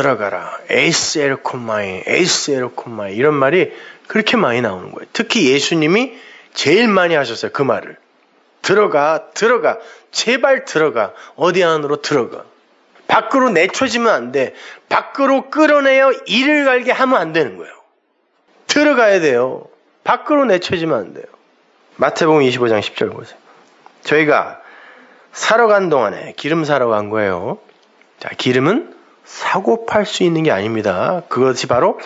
에이스 에르코마이 이런 말이 그렇게 많이 나오는 거예요. 특히 예수님이 제일 많이 하셨어요. 그 말을. 들어가 제발 들어가. 어디 안으로 들어가. 밖으로 내쳐지면 안 돼. 밖으로 끌어내어 이를 갈게 하면 안 되는 거예요. 들어가야 돼요. 밖으로 내쳐지면 안 돼요. 마태복음 25장 10절 보세요. 저희가 사러 간 동안에 기름 사러 간 거예요. 자, 기름은 사고 팔 수 있는 게 아닙니다. 그것이 바로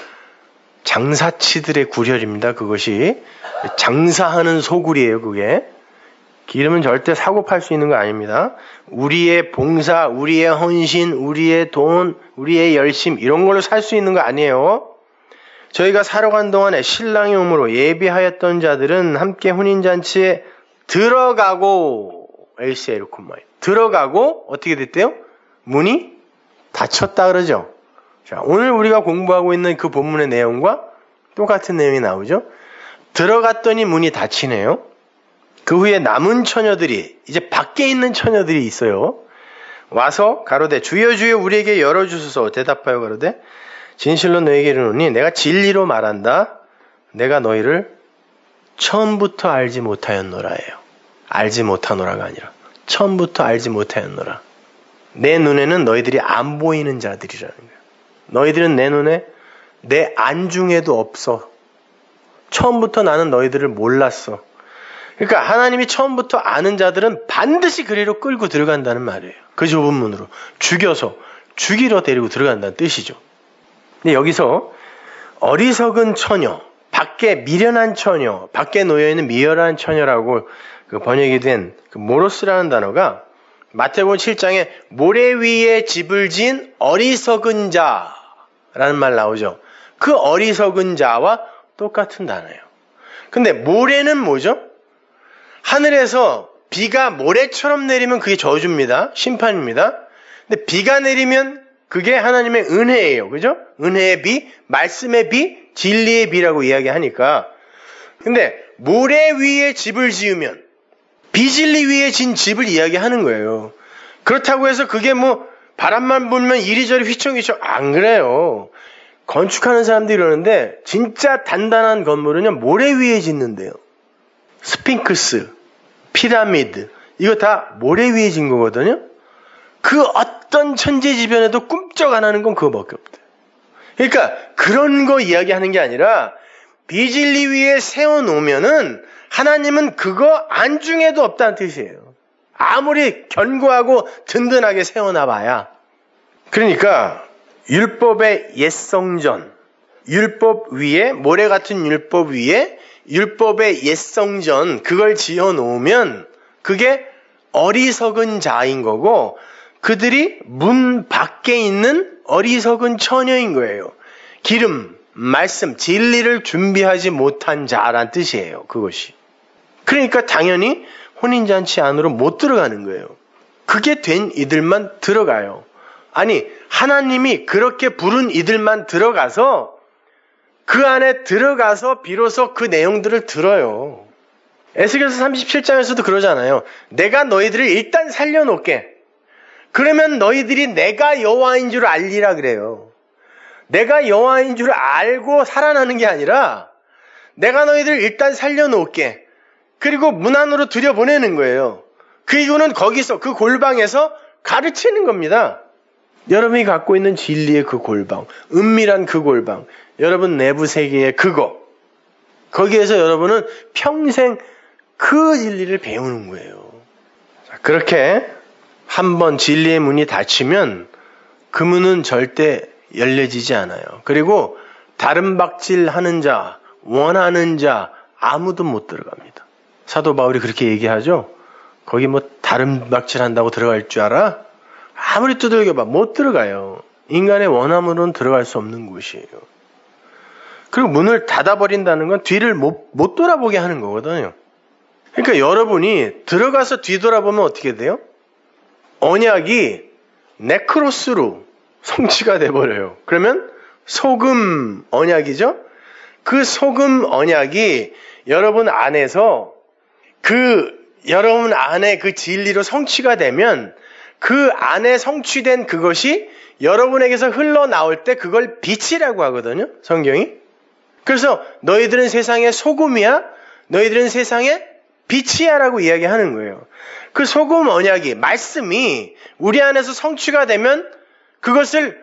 장사치들의 구렬입니다. 그것이 장사하는 소굴이에요. 그게 기름은 절대 사고 팔 수 있는 거 아닙니다. 우리의 봉사, 우리의 헌신, 우리의 돈, 우리의 열심 이런 걸로 살 수 있는 거 아니에요. 저희가 사러 간 동안에 신랑이 오므로 예비하였던 자들은 함께 혼인잔치에 들어가고 어떻게 됐대요? 문이 닫혔다 그러죠. 자, 오늘 우리가 공부하고 있는 그 본문의 내용과 똑같은 내용이 나오죠. 들어갔더니 문이 닫히네요. 그 후에 남은 처녀들이 이제 밖에 있는 처녀들이 있어요. 와서 가로되 주여 주여 우리에게 열어주소서. 대답하여 가로되 진실로 너에게 이르노니 내가 진리로 말한다. 내가 너희를 처음부터 알지 못하였노라예요. 알지 못하노라가 아니라 처음부터 알지 못하였노라. 내 눈에는 너희들이 안 보이는 자들이라는 거예요. 너희들은 내 눈에 내 안중에도 없어. 처음부터 나는 너희들을 몰랐어. 그러니까 하나님이 처음부터 아는 자들은 반드시 그리로 끌고 들어간다는 말이에요. 그 좁은 문으로 죽여서 죽이러 데리고 들어간다는 뜻이죠. 근데 여기서 어리석은 처녀, 밖에 미련한 처녀, 밖에 놓여있는 미련한 처녀라고 그 번역이 된 그 모로스라는 단어가 마태복음 7장에 모래 위에 집을 지은 어리석은 자라는 말 나오죠. 그 어리석은 자와 똑같은 단어예요. 근데 모래는 뭐죠? 하늘에서 비가 모래처럼 내리면 그게 저주입니다. 심판입니다. 근데 비가 내리면 그게 하나님의 은혜예요. 그죠? 은혜의 비, 말씀의 비, 진리의 비라고 이야기하니까. 근데 모래 위에 집을 지으면 비진리 위에 진 집을 이야기하는 거예요. 그렇다고 해서 그게 뭐 바람만 불면 이리저리 휘청휘청 안 그래요. 건축하는 사람들이 이러는데 진짜 단단한 건물은요 모래 위에 짓는데요. 스핑크스, 피라미드 이거 다 모래 위에 진 거거든요. 그 어떤 천재지변에도 꿈쩍 안 하는 건 그거밖에 없대요. 그러니까 그런 거 이야기하는 게 아니라 비진리 위에 세워놓으면은 하나님은 그거 안중에도 없다는 뜻이에요. 아무리 견고하고 든든하게 세워놔봐야. 그러니까 율법의 옛성전, 율법 위에 모래 같은 율법 위에 율법의 옛성전 그걸 지어놓으면 그게 어리석은 자인 거고 그들이 문 밖에 있는 어리석은 처녀인 거예요. 기름, 말씀, 진리를 준비하지 못한 자란 뜻이에요. 그것이. 그러니까 당연히 혼인잔치 안으로 못 들어가는 거예요. 그게 된 이들만 들어가요. 아니 하나님이 그렇게 부른 이들만 들어가서 그 안에 들어가서 비로소 그 내용들을 들어요. 에스겔서 37장에서도 그러잖아요. 내가 너희들을 일단 살려놓게. 그러면 너희들이 내가 여호와인 줄 알리라 그래요. 내가 여호와인 줄 알고 살아나는 게 아니라 내가 너희들을 일단 살려놓게. 그리고 문 안으로 들여보내는 거예요. 그 이유는 거기서 그 골방에서 가르치는 겁니다. 여러분이 갖고 있는 진리의 그 골방, 은밀한 그 골방, 여러분 내부 세계의 그거, 거기에서 여러분은 평생 그 진리를 배우는 거예요. 자, 그렇게 한번 진리의 문이 닫히면 그 문은 절대 열려지지 않아요. 그리고 다른 박질하는 자, 원하는 자 아무도 못 들어갑니다. 사도 바울이 그렇게 얘기하죠. 거기 뭐 다른 박질한다고 들어갈 줄 알아? 아무리 두들겨봐 못 들어가요. 인간의 원함으로는 들어갈 수 없는 곳이에요. 그리고 문을 닫아버린다는 건 뒤를 못 돌아보게 하는 거거든요. 그러니까 여러분이 들어가서 뒤돌아보면 어떻게 돼요? 언약이 네크로스로 성취가 돼버려요. 그러면 소금 언약이죠? 그 소금 언약이 여러분 안에서 여러분 안에 그 진리로 성취가 되면 그 안에 성취된 그것이 여러분에게서 흘러나올 때 그걸 빛이라고 하거든요. 성경이. 그래서 너희들은 세상의 소금이야. 너희들은 세상의 빛이야 라고 이야기하는 거예요. 그 소금 언약이 말씀이 우리 안에서 성취가 되면 그것을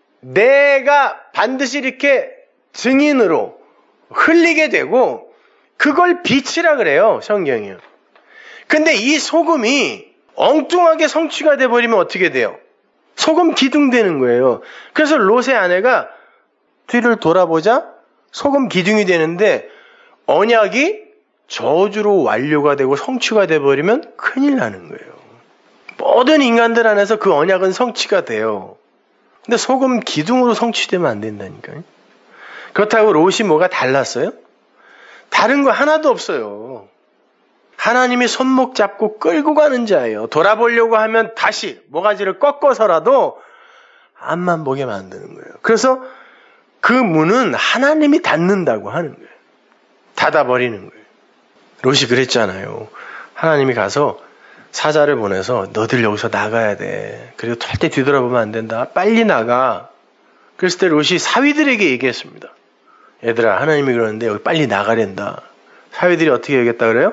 내가 반드시 이렇게 증인으로 흘리게 되고 그걸 빛이라 그래요. 성경이요. 근데 이 소금이 엉뚱하게 성취가 돼버리면 어떻게 돼요? 소금 기둥 되는 거예요. 그래서 롯의 아내가 뒤를 돌아보자 소금 기둥이 되는데 언약이 저주로 완료가 되고 성취가 돼버리면 큰일 나는 거예요. 모든 인간들 안에서 그 언약은 성취가 돼요. 근데 소금 기둥으로 성취되면 안 된다니까요. 그렇다고 롯이 뭐가 달랐어요? 다른 거 하나도 없어요. 하나님이 손목 잡고 끌고 가는 자예요. 돌아보려고 하면 다시 모가지를 꺾어서라도 앞만 보게 만드는 거예요. 그래서 그 문은 하나님이 닫는다고 하는 거예요. 닫아버리는 거예요. 롯이 그랬잖아요. 하나님이 가서 사자를 보내서 너들 여기서 나가야 돼. 그리고 절대 뒤돌아보면 안 된다. 빨리 나가. 그랬을 때 롯이 사위들에게 얘기했습니다. 얘들아 하나님이 그러는데 여기 빨리 나가랜다. 사위들이 어떻게 여겼다 그래요?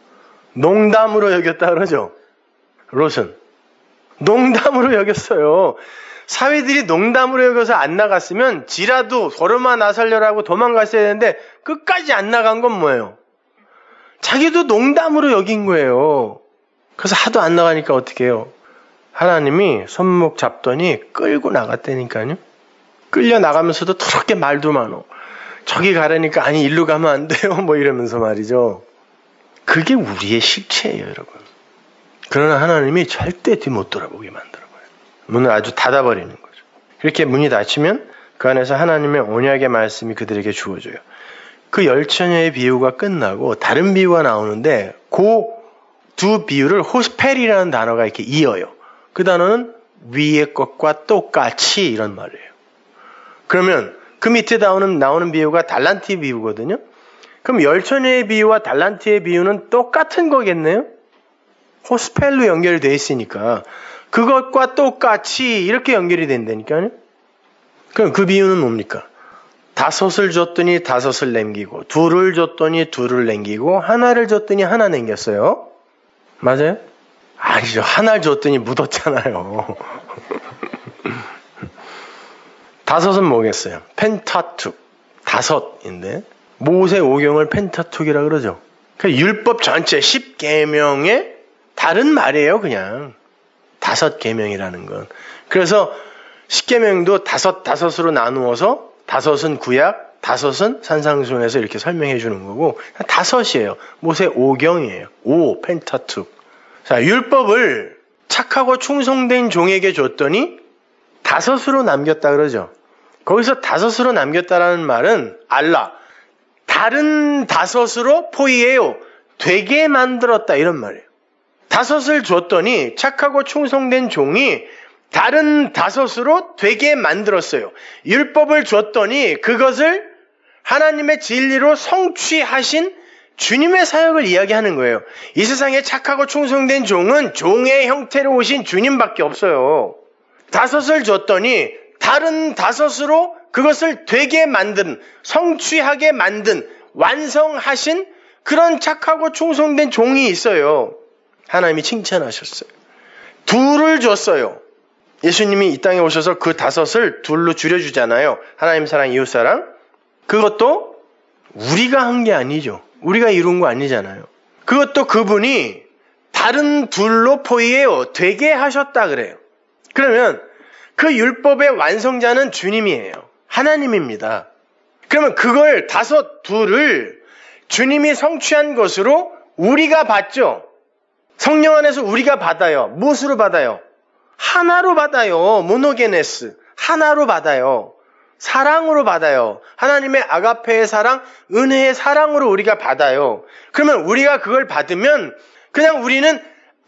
농담으로 여겼다 그러죠. 롯은 농담으로 여겼어요. 사위들이 농담으로 여겨서 안 나갔으면 지라도 걸음아 나 살려라고 도망갔어야 되는데 끝까지 안 나간 건 뭐예요? 자기도 농담으로 여긴 거예요. 그래서 하도 안 나가니까 어떻게 해요? 하나님이 손목 잡더니 끌고 나갔다니까요. 끌려 나가면서도 더럽게 말도 많어. 저기 가라니까 아니 일로 가면 안 돼요. 뭐 이러면서 말이죠. 그게 우리의 실체예요, 여러분. 그러나 하나님이 절대 뒤 못 돌아보게 만들어버려요. 문을 아주 닫아버리는 거죠. 그렇게 문이 닫히면 그 안에서 하나님의 언약의 말씀이 그들에게 주어져요. 그 열처녀의 비유가 끝나고 다른 비유가 나오는데 그 두 비유를 호스펠이라는 단어가 이렇게 이어요. 그 단어는 위의 것과 똑같이 이런 말이에요. 그러면 그 밑에 나오는 비유가 달란트의 비유거든요. 그럼 열처녀의 비유와 달란트의 비유는 똑같은 거겠네요. 호스펠로 연결되어 있으니까 그것과 똑같이 이렇게 연결이 된다니까요. 그럼 그 비유는 뭡니까? 5을 줬더니 5을 남기고 2를 줬더니 2를 남기고 하나를 줬더니 하나 남겼어요. 맞아요? 아니죠. 하나를 줬더니 묻었잖아요. 5은 뭐겠어요? 펜타툭. 5인데 모세오경을 펜타툭이라 그러죠. 그 율법 전체 10계명의 다른 말이에요. 그냥 5계명이라는 건. 그래서 10계명도 5으로 나누어서 5은 구약, 5은 산상수훈에서 이렇게 설명해 주는 거고 5이에요. 모세오경이에요. 펜타툭. 자, 율법을 착하고 충성된 종에게 줬더니 5으로 남겼다 그러죠. 거기서 5으로 남겼다라는 말은 알라. 다른 5으로 포이에요. 되게 만들었다 이런 말이에요. 5을 줬더니 착하고 충성된 종이 다른 5으로 되게 만들었어요. 율법을 줬더니 그것을 하나님의 진리로 성취하신 주님의 사역을 이야기하는 거예요. 이 세상에 착하고 충성된 종은 종의 형태로 오신 주님밖에 없어요. 5을 줬더니 다른 5으로 그것을 되게 만든, 성취하게 만든, 완성하신 그런 착하고 충성된 종이 있어요. 하나님이 칭찬하셨어요. 2를 줬어요. 예수님이 이 땅에 오셔서 그 5을 2로 줄여주잖아요. 하나님 사랑, 이웃 사랑. 그것도 우리가 한 게 아니죠. 우리가 이룬 거 아니잖아요. 그것도 그분이 다른 2로 포이에요. 되게 하셨다 그래요. 그러면 그 율법의 완성자는 주님이에요. 하나님입니다. 그러면 그걸 2을 주님이 성취한 것으로 우리가 받죠. 성령 안에서 우리가 받아요. 무엇으로 받아요? 하나로 받아요. 모노게네스. 하나로 받아요. 사랑으로 받아요. 하나님의 아가페의 사랑, 은혜의 사랑으로 우리가 받아요. 그러면 우리가 그걸 받으면 그냥 우리는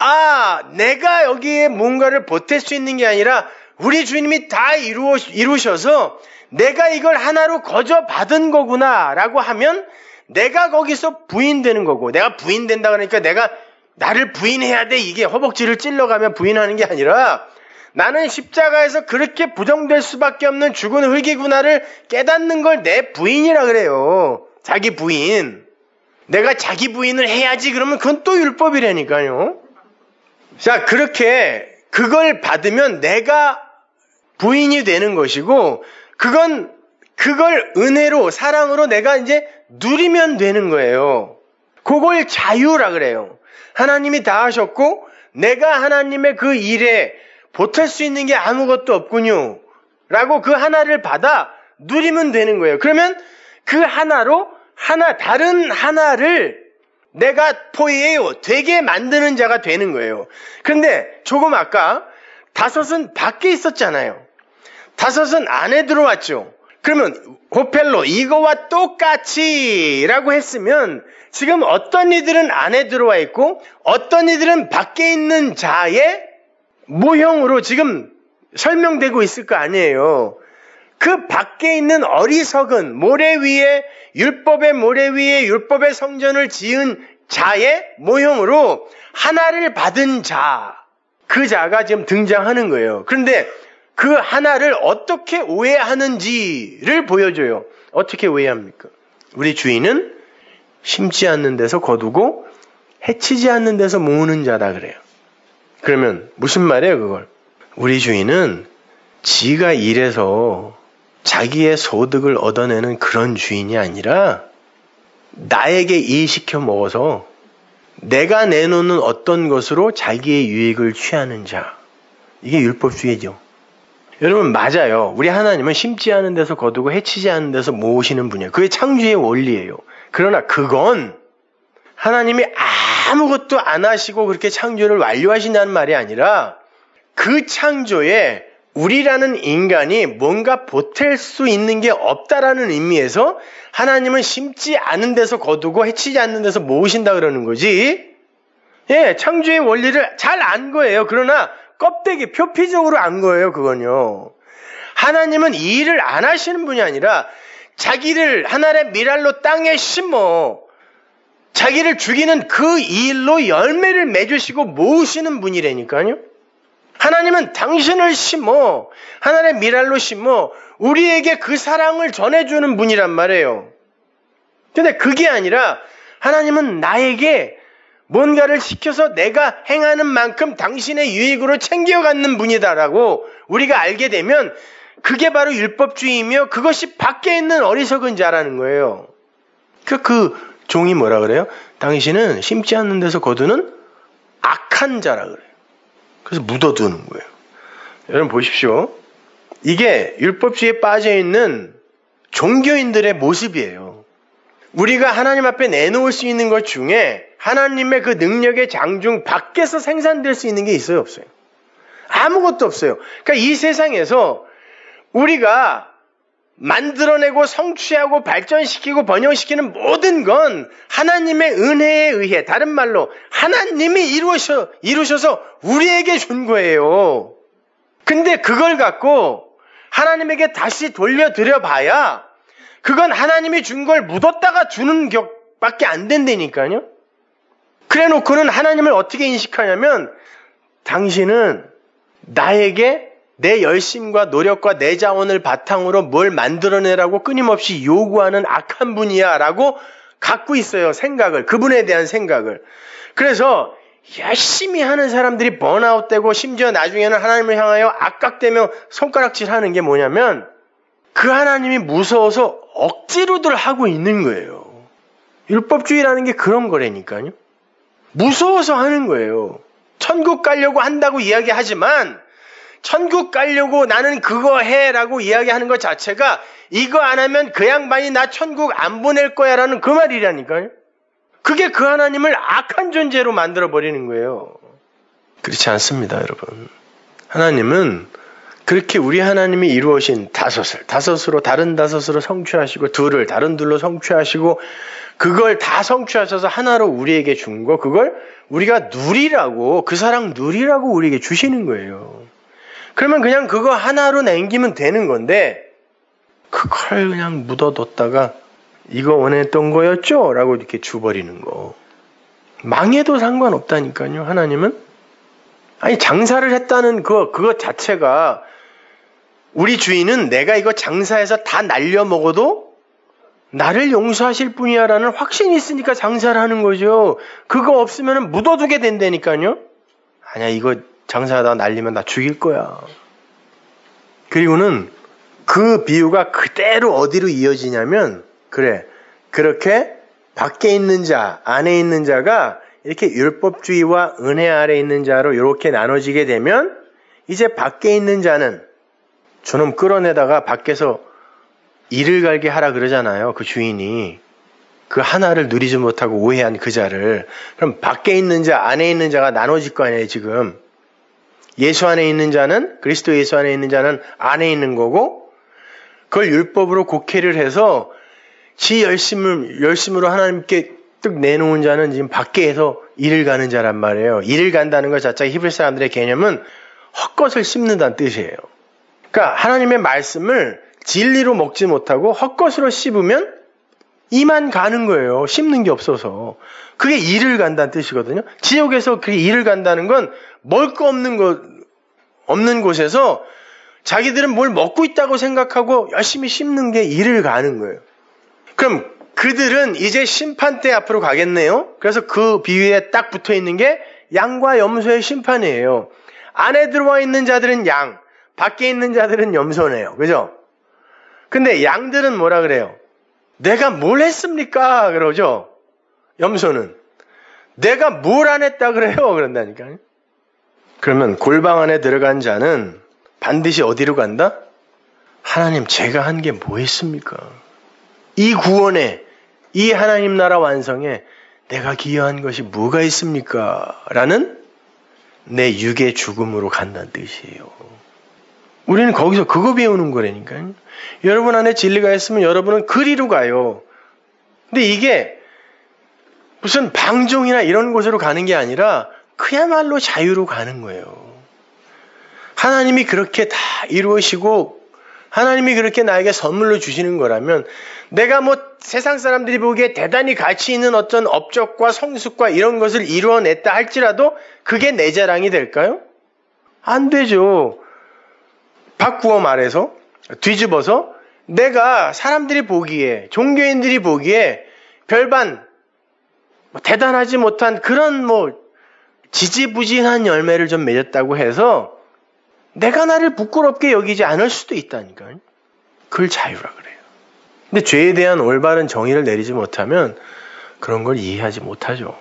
내가 여기에 뭔가를 보탤 수 있는 게 아니라 우리 주님이 다 이루셔서 내가 이걸 하나로 거저 받은 거구나 라고 하면 내가 거기서 부인되는 거고, 내가 부인된다 그러니까 내가 나를 부인해야 돼 이게 허벅지를 찔러가며 부인하는 게 아니라 나는 십자가에서 그렇게 부정될 수밖에 없는 죽은 흙이구나를 깨닫는 걸 내 부인이라 그래요. 자기 부인. 내가 자기 부인을 해야지 그러면 그건 또 율법이라니까요. 자, 그렇게 그걸 받으면 내가 부인이 되는 것이고 그걸 은혜로 사랑으로 내가 이제 누리면 되는 거예요. 그걸 자유라 그래요. 하나님이 다 하셨고 내가 하나님의 그 일에 보탤 수 있는 게 아무것도 없군요 라고 그 하나를 받아 누리면 되는 거예요. 그러면 그 하나로 다른 하나를 내가 포이에요. 되게 만드는 자가 되는 거예요. 그런데 조금 아까 5은 밖에 있었잖아요. 5은 안에 들어왔죠. 그러면 호펠로 이거와 똑같이 라고 했으면 지금 어떤 이들은 안에 들어와 있고 어떤 이들은 밖에 있는 자의 모형으로 지금 설명되고 있을 거 아니에요. 그 밖에 있는 어리석은 율법의 모래 위에 율법의 성전을 지은 자의 모형으로 하나를 받은 자, 그 자가 지금 등장하는 거예요. 그런데 그 하나를 어떻게 오해하는지를 보여줘요. 어떻게 오해합니까? 우리 주인은 심지 않는 데서 거두고 해치지 않는 데서 모으는 자다 그래요. 그러면 무슨 말이에요 그걸? 우리 주인은 지가 일해서 자기의 소득을 얻어내는 그런 주인이 아니라 나에게 일시켜 먹어서 내가 내놓는 어떤 것으로 자기의 유익을 취하는 자. 이게 율법주의죠. 여러분 맞아요. 우리 하나님은 심지 않은 데서 거두고 해치지 않은 데서 모으시는 분이에요. 그게 창조의 원리예요. 그러나 그건 하나님이 아무것도 안 하시고 그렇게 창조를 완료하신다는 말이 아니라 그 창조에 우리라는 인간이 뭔가 보탤 수 있는 게 없다라는 의미에서 하나님은 심지 않은 데서 거두고 해치지 않는 데서 모으신다 그러는 거지. 예, 창조의 원리를 잘 안 거예요. 그러나 껍데기, 표피적으로 안 거예요, 그건요. 하나님은 이 일을 안 하시는 분이 아니라 자기를 하나의 미랄로 땅에 심어 자기를 죽이는 그 일로 열매를 맺으시고 모으시는 분이라니까요. 하나님은 당신을 심어 하나의 미랄로 심어 우리에게 그 사랑을 전해주는 분이란 말이에요. 근데 그게 아니라 하나님은 나에게 뭔가를 시켜서 내가 행하는 만큼 당신의 유익으로 챙겨갖는 분이다라고 우리가 알게 되면 그게 바로 율법주의이며 그것이 밖에 있는 어리석은 자라는 거예요. 그 종이 뭐라 그래요? 당신은 심지 않는 데서 거두는 악한 자라 그래요. 그래서 묻어두는 거예요. 여러분 보십시오. 이게 율법주의에 빠져있는 종교인들의 모습이에요. 우리가 하나님 앞에 내놓을 수 있는 것 중에 하나님의 그 능력의 장중 밖에서 생산될 수 있는 게 있어요, 없어요? 아무것도 없어요. 그러니까 이 세상에서 우리가 만들어내고 성취하고 발전시키고 번영시키는 모든 건 하나님의 은혜에 의해, 다른 말로 하나님이 이루셔서 우리에게 준 거예요. 근데 그걸 갖고 하나님에게 다시 돌려드려 봐야 그건 하나님이 준 걸 묻었다가 주는 격밖에 안 된다니까요. 그래 놓고는 하나님을 어떻게 인식하냐면 당신은 나에게 내 열심과 노력과 내 자원을 바탕으로 뭘 만들어내라고 끊임없이 요구하는 악한 분이야 라고 갖고 있어요. 생각을. 그분에 대한 생각을. 그래서 열심히 하는 사람들이 번아웃되고 심지어 나중에는 하나님을 향하여 악각되며 손가락질하는 게 뭐냐면 그 하나님이 무서워서 억지로들 하고 있는 거예요. 율법주의라는 게 그런 거라니까요. 무서워서 하는 거예요. 천국 가려고 한다고 이야기하지만 천국 가려고 나는 그거 해라고 이야기하는 것 자체가 이거 안 하면 그 양반이 나 천국 안 보낼 거야 라는 그 말이라니까요. 그게 그 하나님을 악한 존재로 만들어버리는 거예요. 그렇지 않습니다, 여러분. 하나님은 그렇게 우리 하나님이 이루어진 다섯으로 다른 다섯으로 성취하시고 둘을 다른 둘로 성취하시고 그걸 다 성취하셔서 하나로 우리에게 준 거, 그걸 우리가 누리라고, 그 사랑 누리라고 우리에게 주시는 거예요. 그러면 그냥 그거 하나로 남기면 되는 건데 그걸 그냥 묻어뒀다가 이거 원했던 거였죠? 라고 이렇게 줘버리는 거. 망해도 상관없다니까요, 하나님은. 아니, 장사를 했다는 그것 자체가 우리 주인은 내가 이거 장사해서 다 날려먹어도 나를 용서하실 분이야 라는 확신이 있으니까 장사를 하는 거죠. 그거 없으면 묻어두게 된다니까요. 아니야, 이거 장사하다가 날리면 나 죽일 거야. 그리고는 그 비유가 그대로 어디로 이어지냐면 그래, 그렇게 밖에 있는 자, 안에 있는 자가 이렇게 율법주의와 은혜 아래 있는 자로 이렇게 나눠지게 되면 이제 밖에 있는 자는 저놈 끌어내다가 밖에서 일을 갈게 하라 그러잖아요. 그 주인이. 그 하나를 누리지 못하고 오해한 그 자를. 그럼 밖에 있는 자, 안에 있는 자가 나눠질 거 아니에요, 지금. 예수 안에 있는 자는, 그리스도 예수 안에 있는 자는 안에 있는 거고, 그걸 율법으로 곡해를 해서 지 열심으로 하나님께 뜩 내놓은 자는 지금 밖에서 일을 가는 자란 말이에요. 일을 간다는 것 자체가 히브리 사람들의 개념은 헛것을 씹는다는 뜻이에요. 그러니까 하나님의 말씀을 진리로 먹지 못하고 헛것으로 씹으면 이만 가는 거예요. 씹는 게 없어서. 그게 일을 간다는 뜻이거든요. 지옥에서 그 일을 간다는 건 먹을 거 없는 곳에서 자기들은 뭘 먹고 있다고 생각하고 열심히 씹는 게 일을 가는 거예요. 그럼 그들은 이제 심판대 앞으로 가겠네요. 그래서 그 비유에 딱 붙어 있는 게 양과 염소의 심판이에요. 안에 들어와 있는 자들은 양, 밖에 있는 자들은 염소네요. 그죠? 근데 양들은 뭐라 그래요? 내가 뭘 했습니까? 그러죠? 염소는. 내가 뭘 안 했다 그래요? 그런다니까요. 그러면 골방 안에 들어간 자는 반드시 어디로 간다? 하나님, 제가 한 게 뭐 했습니까? 이 구원에, 이 하나님 나라 완성에 내가 기여한 것이 뭐가 있습니까? 라는 내 육의 죽음으로 간다는 뜻이에요. 우리는 거기서 그거 배우는 거라니까요. 여러분 안에 진리가 있으면 여러분은 그리로 가요. 근데 이게 무슨 방종이나 이런 곳으로 가는 게 아니라 그야말로 자유로 가는 거예요. 하나님이 그렇게 다 이루시고 하나님이 그렇게 나에게 선물로 주시는 거라면 내가 뭐 세상 사람들이 보기에 대단히 가치 있는 어떤 업적과 성숙과 이런 것을 이루어냈다 할지라도 그게 내 자랑이 될까요? 안 되죠. 바꾸어 말해서 뒤집어서 내가 사람들이 보기에 종교인들이 보기에 별반 대단하지 못한 그런 지지부진한 열매를 좀 맺었다고 해서 내가 나를 부끄럽게 여기지 않을 수도 있다니까요. 그걸 자유라 그래요. 근데 죄에 대한 올바른 정의를 내리지 못하면 그런 걸 이해하지 못하죠.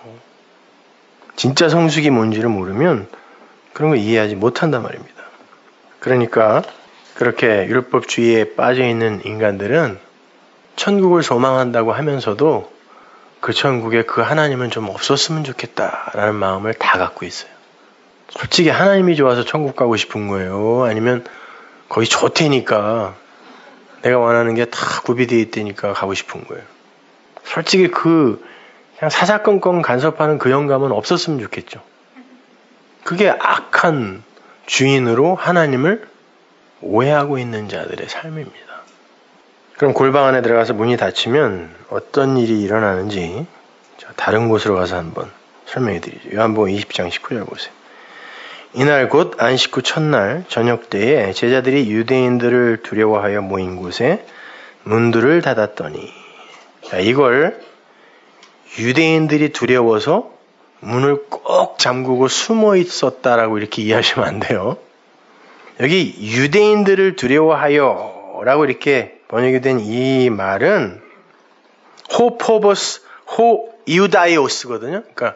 진짜 성숙이 뭔지를 모르면 그런 걸 이해하지 못한단 말입니다. 그러니까 그렇게 율법주의에 빠져있는 인간들은 천국을 소망한다고 하면서도 그 천국에 그 하나님은 좀 없었으면 좋겠다라는 마음을 다 갖고 있어요. 솔직히 하나님이 좋아서 천국 가고 싶은 거예요? 아니면 거기 좋다니까 내가 원하는 게 다 구비되어 있다니까 가고 싶은 거예요? 솔직히 그냥 사사건건 간섭하는 그 영감은 없었으면 좋겠죠. 그게 악한 주인으로 하나님을 오해하고 있는 자들의 삶입니다. 그럼 골방 안에 들어가서 문이 닫히면 어떤 일이 일어나는지 다른 곳으로 가서 한번 설명해 드리죠. 요한복음 20장 19절 보세요. 이날 곧 안식 후 첫날 저녁 때에 제자들이 유대인들을 두려워하여 모인 곳에 문들을 닫았더니, 이걸 유대인들이 두려워서 문을 꼭 잠그고 숨어 있었다라고 이렇게 이해하시면 안 돼요. 여기 유대인들을 두려워하여 라고 이렇게 번역이 된 이 말은 호포버스 호유다이오스거든요. 그러니까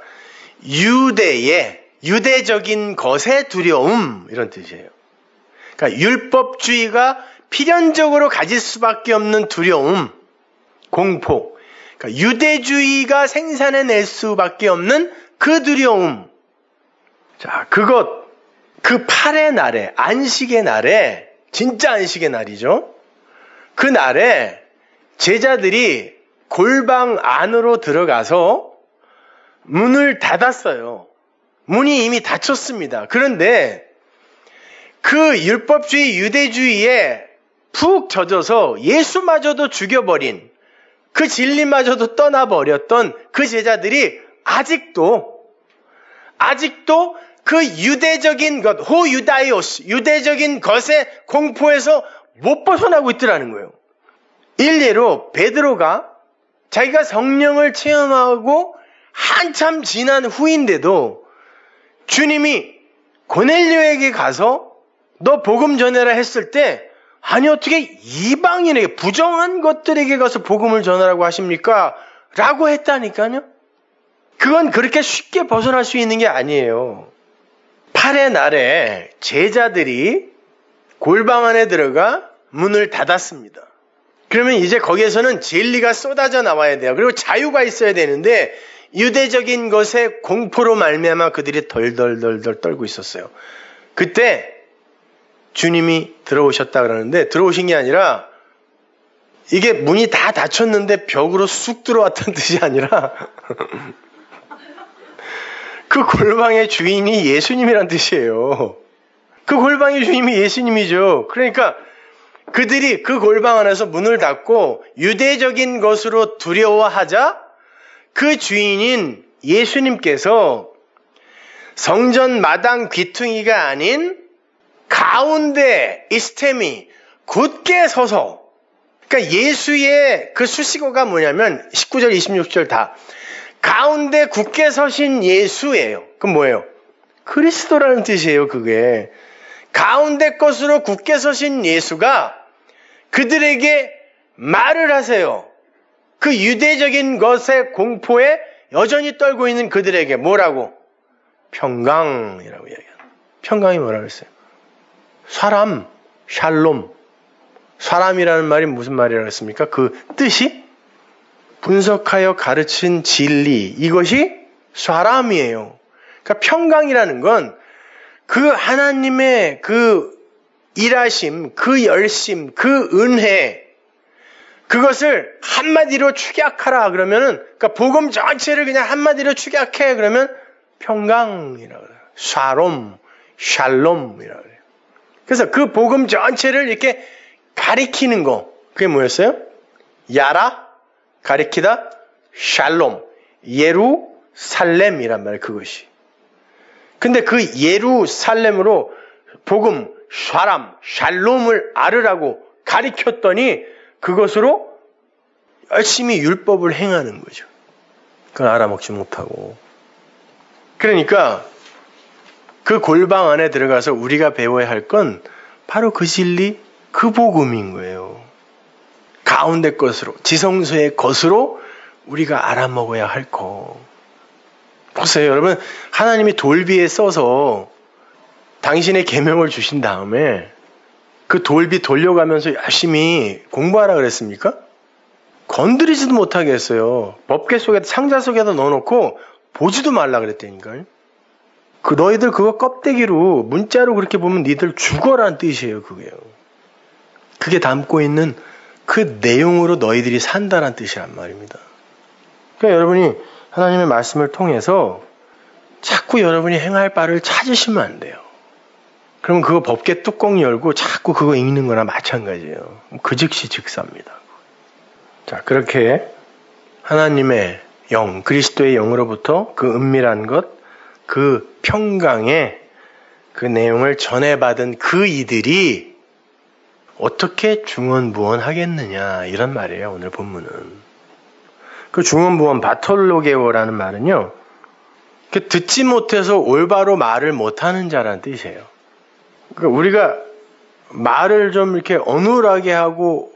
유대적인 것의 두려움 이런 뜻이에요. 그러니까 율법주의가 필연적으로 가질 수밖에 없는 두려움, 공포. 그러니까 유대주의가 생산해낼 수밖에 없는 그 두려움. 자, 그 8의 날에, 안식의 날에, 진짜 안식의 날이죠. 그 날에 제자들이 골방 안으로 들어가서 문을 닫았어요. 문이 이미 닫혔습니다. 그런데 그 율법주의, 유대주의에 푹 젖어서 예수마저도 죽여버린, 그 진리마저도 떠나버렸던 그 제자들이 아직도 그 유대적인 것, 호유다이오스, 유대적인 것의 공포에서 못 벗어나고 있더라는 거예요. 일례로 베드로가 자기가 성령을 체험하고 한참 지난 후인데도 주님이 고넬료에게 가서 너 복음 전해라 했을 때, 아니 어떻게 이방인에게 부정한 것들에게 가서 복음을 전하라고 하십니까? 라고 했다니까요. 그건 그렇게 쉽게 벗어날 수 있는 게 아니에요. 8의 날에 제자들이 골방 안에 들어가 문을 닫았습니다. 그러면 이제 거기에서는 진리가 쏟아져 나와야 돼요. 그리고 자유가 있어야 되는데 유대적인 것에 공포로 말미암아 그들이 덜덜덜 떨고 있었어요. 그때 주님이 들어오셨다 그러는데 들어오신 게 아니라 이게 문이 다 닫혔는데 벽으로 쑥 들어왔다는 뜻이 아니라 그 골방의 주인이 예수님이란 뜻이에요. 그 골방의 주님이 예수님이죠. 그러니까 그들이 그 골방 안에서 문을 닫고 유대적인 것으로 두려워하자 그 주인인 예수님께서 성전 마당 귀퉁이가 아닌 가운데 이스테미 굳게 서서, 그러니까 예수의 그 수식어가 뭐냐면 19절 26절 다 가운데 굳게 서신 예수예요. 그럼 뭐예요? 그리스도라는 뜻이에요. 그게 가운데 것으로 굳게 서신 예수가 그들에게 말을 하세요. 그 유대적인 것의 공포에 여전히 떨고 있는 그들에게 뭐라고? 평강이라고 이야기합니다. 평강이 뭐라고 했어요? 사람, 샬롬. 사람이라는 말이 무슨 말이라고 했습니까? 그 뜻이 분석하여 가르친 진리, 이것이 사람이에요. 그러니까 평강이라는 건 그 하나님의 그 일하심, 그 열심, 그 은혜, 그것을 한마디로 축약하라 그러면은, 그러니까 복음 전체를 그냥 한마디로 축약해 그러면 평강이라고 그래요. 샬롬이라고 그래요. 그래서 그 복음 전체를 이렇게 가리키는 거, 그게 뭐였어요? 야라, 가리키다, 샬롬, 예루살렘이란 말이에요, 그것이. 근데 그 예루살렘으로 복음, 샬롬을 알으라고 가리켰더니 그것으로 열심히 율법을 행하는 거죠. 그걸 알아먹지 못하고. 그러니까 그 골방 안에 들어가서 우리가 배워야 할 건 바로 그 진리, 그 복음인 거예요. 가운데 것으로, 지성소의 것으로 우리가 알아먹어야 할 거. 보세요, 여러분. 하나님이 돌비에 써서 당신의 계명을 주신 다음에 그 돌비 돌려가면서 열심히 공부하라 그랬습니까? 건드리지도 못하게 했어요. 법궤 속에다, 상자 속에다 넣어놓고 보지도 말라 그랬다니까요. 그 너희들 그거 껍데기로 문자로 그렇게 보면 니들 죽어라는 뜻이에요. 그게 담고 있는 그 내용으로 너희들이 산다는 뜻이란 말입니다. 그러니까 여러분이 하나님의 말씀을 통해서 자꾸 여러분이 행할 바를 찾으시면 안 돼요. 그러면 그거 법궤 뚜껑 열고 자꾸 그거 읽는 거나 마찬가지예요. 그 즉시 즉사입니다. 자, 그렇게 하나님의 영, 그리스도의 영으로부터 그 은밀한 것, 그 평강의 그 내용을 전해받은 그 이들이 어떻게 중언부언하겠느냐 이런 말이에요. 오늘 본문은. 그 중언부언 바톨로게오라는 말은요. 듣지 못해서 올바로 말을 못하는 자라는 뜻이에요. 그러니까 우리가 말을 좀 이렇게 어눌하게 하고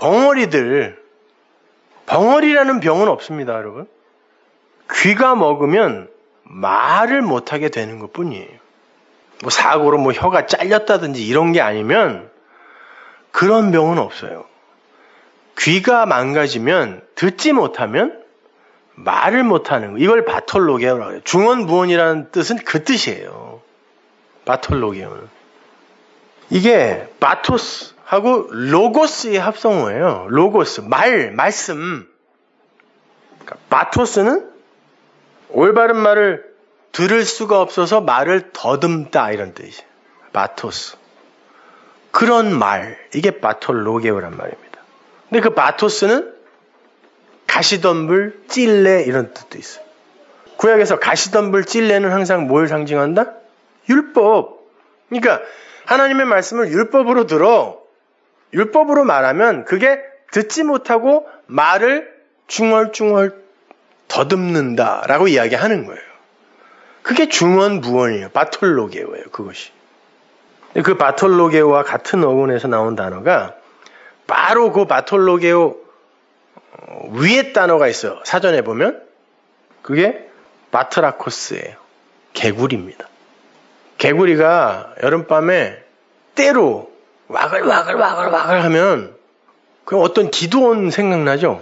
벙어리라는 병은 없습니다, 여러분. 귀가 먹으면 말을 못하게 되는 것 뿐이에요. 뭐 사고로 뭐 혀가 잘렸다든지 이런 게 아니면 그런 병은 없어요. 귀가 망가지면 듣지 못하면 말을 못하는 거. 이걸 바톨로게오라고 해요. 중언부언이라는 뜻은 그 뜻이에요. 바톨로게오는. 이게 바토스하고 로고스의 합성어예요. 로고스, 말씀. 그러니까 바토스는 올바른 말을 들을 수가 없어서 말을 더듬다 이런 뜻이에요. 바토스. 그런 말, 이게 바톨로게오란 말입니다. 근데 그 바토스는 가시덤불, 찔레 이런 뜻도 있어요. 구약에서 가시덤불, 찔레는 항상 뭘 상징한다? 율법. 그러니까 하나님의 말씀을 율법으로 들어, 율법으로 말하면 그게 듣지 못하고 말을 중얼중얼 더듬는다라고 이야기하는 거예요. 그게 중언부언이에요. 바톨로게오예요. 그것이. 그 바톨로게오와 같은 어원에서 나온 단어가 바로 그 바톨로게오 위에 단어가 있어요. 사전에 보면 그게 바트라코스예요. 개구리입니다. 개구리가 여름밤에 때로 와글와글 하면 그 어떤 기도원 생각나죠?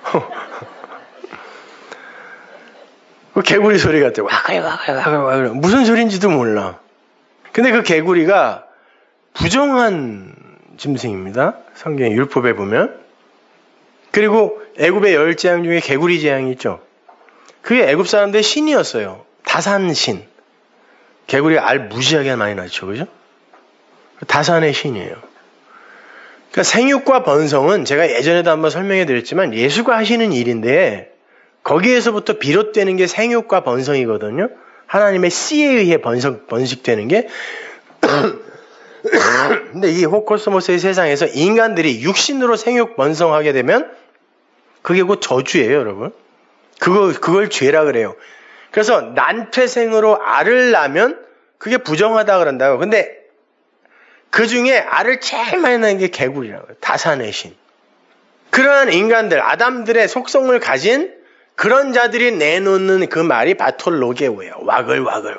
그 개구리 소리 같아요. 와글 무슨 소리인지도 몰라. 근데 그 개구리가 부정한 짐승입니다. 성경의 율법에 보면. 그리고 애굽의 10재앙 중에 개구리 재앙이 있죠. 그게 애굽 사람들의 신이었어요. 다산신. 개구리가 알 무지하게 많이 낳죠. 그죠? 다산의 신이에요. 그러니까 생육과 번성은 제가 예전에도 한번 설명해 드렸지만 예수가 하시는 일인데 거기에서부터 비롯되는 게 생육과 번성이거든요. 하나님의 씨에 의해 번식되는 게. 근데 이 호코스모스의 세상에서 인간들이 육신으로 생육 번성하게 되면 그게 곧 저주예요, 여러분. 그걸 죄라 그래요. 그래서 난퇴생으로 알을 낳으면 그게 부정하다 그런다고. 근데 그 중에 알을 제일 많이 낳는 게 개구리라고 해요. 다산의 신. 그러한 인간들, 아담들의 속성을 가진 그런 자들이 내놓는 그 말이 바톨로게오예요. 와글.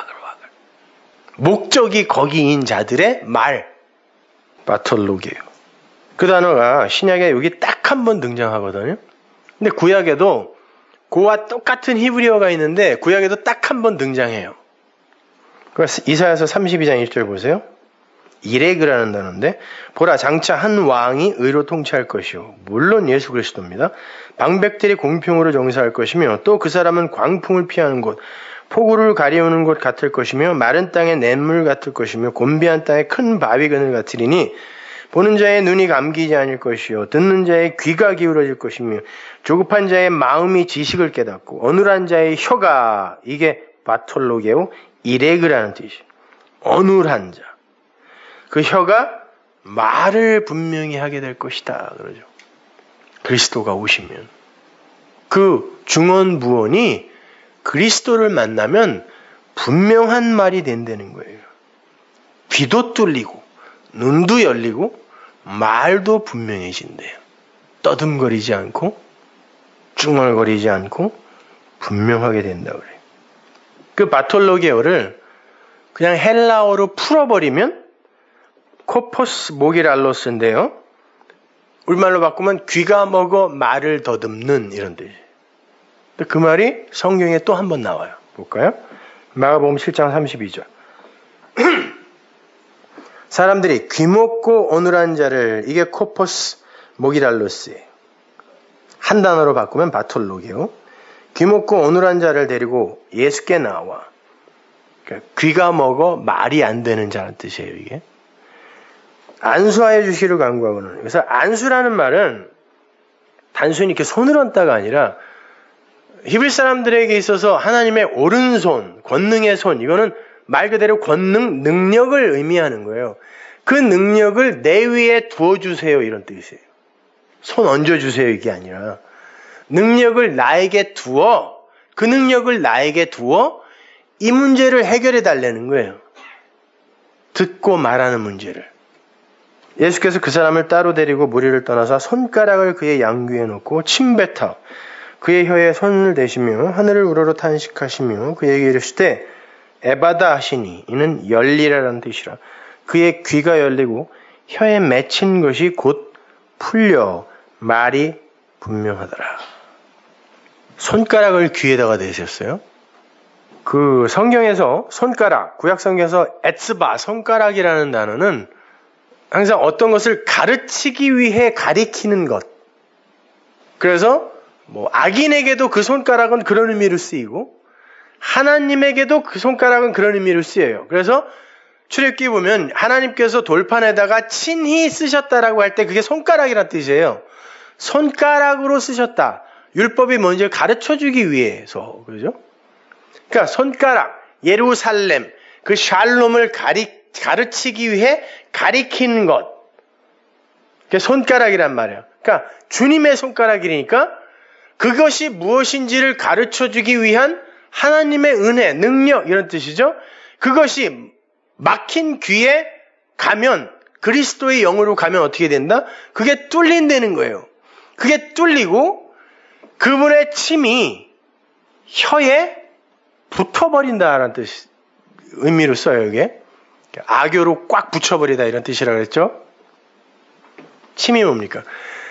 목적이 거기인 자들의 말. 바톨로게오. 그 단어가 신약에 여기 딱 한 번 등장하거든요. 근데 구약에도 그와 똑같은 히브리어가 있는데 구약에도 딱 한 번 등장해요. 이사야서 32장 1절 보세요. 이레그라는 단어인데, 보라 장차 한 왕이 의로 통치할 것이요, 물론 예수 그리스도입니다. 방백들이 공평으로 정사할 것이며, 또 그 사람은 광풍을 피하는 곳, 폭우를 가리우는 곳 같을 것이며, 마른 땅의 냇물 같을 것이며, 곤비한 땅의 큰 바위 그늘 같으리니, 보는 자의 눈이 감기지 않을 것이요, 듣는 자의 귀가 기울어질 것이며, 조급한 자의 마음이 지식을 깨닫고, 어눌한 자의 혀가, 이게 바톨로게오 이레그라는 뜻이에요. 어눌한 자. 그 혀가 말을 분명히 하게 될 것이다, 그러죠. 그리스도가 오시면. 그 중언부언이 그리스도를 만나면 분명한 말이 된다는 거예요. 귀도 뚫리고 눈도 열리고 말도 분명해진대요. 떠듬거리지 않고 중얼거리지 않고 분명하게 된다고 그래요. 그 바톨로게오를 그냥 헬라어로 풀어버리면 코포스 모기랄로스인데요. 우리말로 바꾸면 귀가 먹어 말을 더듬는 이런 뜻이에요. 그 말이 성경에 또 한 번 나와요. 볼까요? 마가복음 7장 32절. 사람들이 귀먹고 어눌한 자를, 이게 코포스 모기랄로스예요. 한 단어로 바꾸면 바톨로게오. 귀먹고 어눌한 자를 데리고 예수께 나와. 그러니까 귀가 먹어 말이 안 되는 자라는 뜻이에요, 이게. 안수하여 주시를 간구하고는. 그래서 안수라는 말은 단순히 이렇게 손을 얹다가 아니라 히브리 사람들에게 있어서 하나님의 오른손, 권능의 손, 이거는 말 그대로 권능, 능력을 의미하는 거예요. 그 능력을 내 위에 두어주세요, 이런 뜻이에요. 손 얹어주세요, 이게 아니라 능력을 나에게 두어, 그 능력을 나에게 두어 이 문제를 해결해 달라는 거예요. 듣고 말하는 문제를. 예수께서 그 사람을 따로 데리고 무리를 떠나서 손가락을 그의 양귀에 놓고 침뱉어 그의 혀에 손을 대시며 하늘을 우러러 탄식하시며 그에게 이르시되 에바다 하시니, 이는 열리라라는 뜻이라. 그의 귀가 열리고 혀에 맺힌 것이 곧 풀려 말이 분명하더라. 손가락을 귀에다가 대셨어요. 그 성경에서 손가락, 구약 성경에서 에츠바, 손가락이라는 단어는 항상 어떤 것을 가르치기 위해 가리키는 것. 그래서 악인에게도 그 손가락은 그런 의미로 쓰이고 하나님에게도 그 손가락은 그런 의미로 쓰여요. 그래서 출애굽기 보면 하나님께서 돌판에다가 친히 쓰셨다라고 할 때 그게 손가락이라는 뜻이에요. 손가락으로 쓰셨다. 율법이 뭔지 가르쳐주기 위해서. 그러죠? 그러니까 손가락, 예루살렘, 그 샬롬을 가르치기 위해 가리키는 것. 그게 손가락이란 말이에요. 그러니까 주님의 손가락이니까 그것이 무엇인지를 가르쳐주기 위한 하나님의 은혜, 능력, 이런 뜻이죠. 그것이 막힌 귀에 가면, 그리스도의 영으로 가면 어떻게 된다? 그게 뚫린다는 거예요. 그게 뚫리고 그분의 침이 혀에 붙어버린다라는 뜻, 의미로 써요, 이게. 악교로 꽉 붙여버리다 이런 뜻이라고 그랬죠. 침이 뭡니까?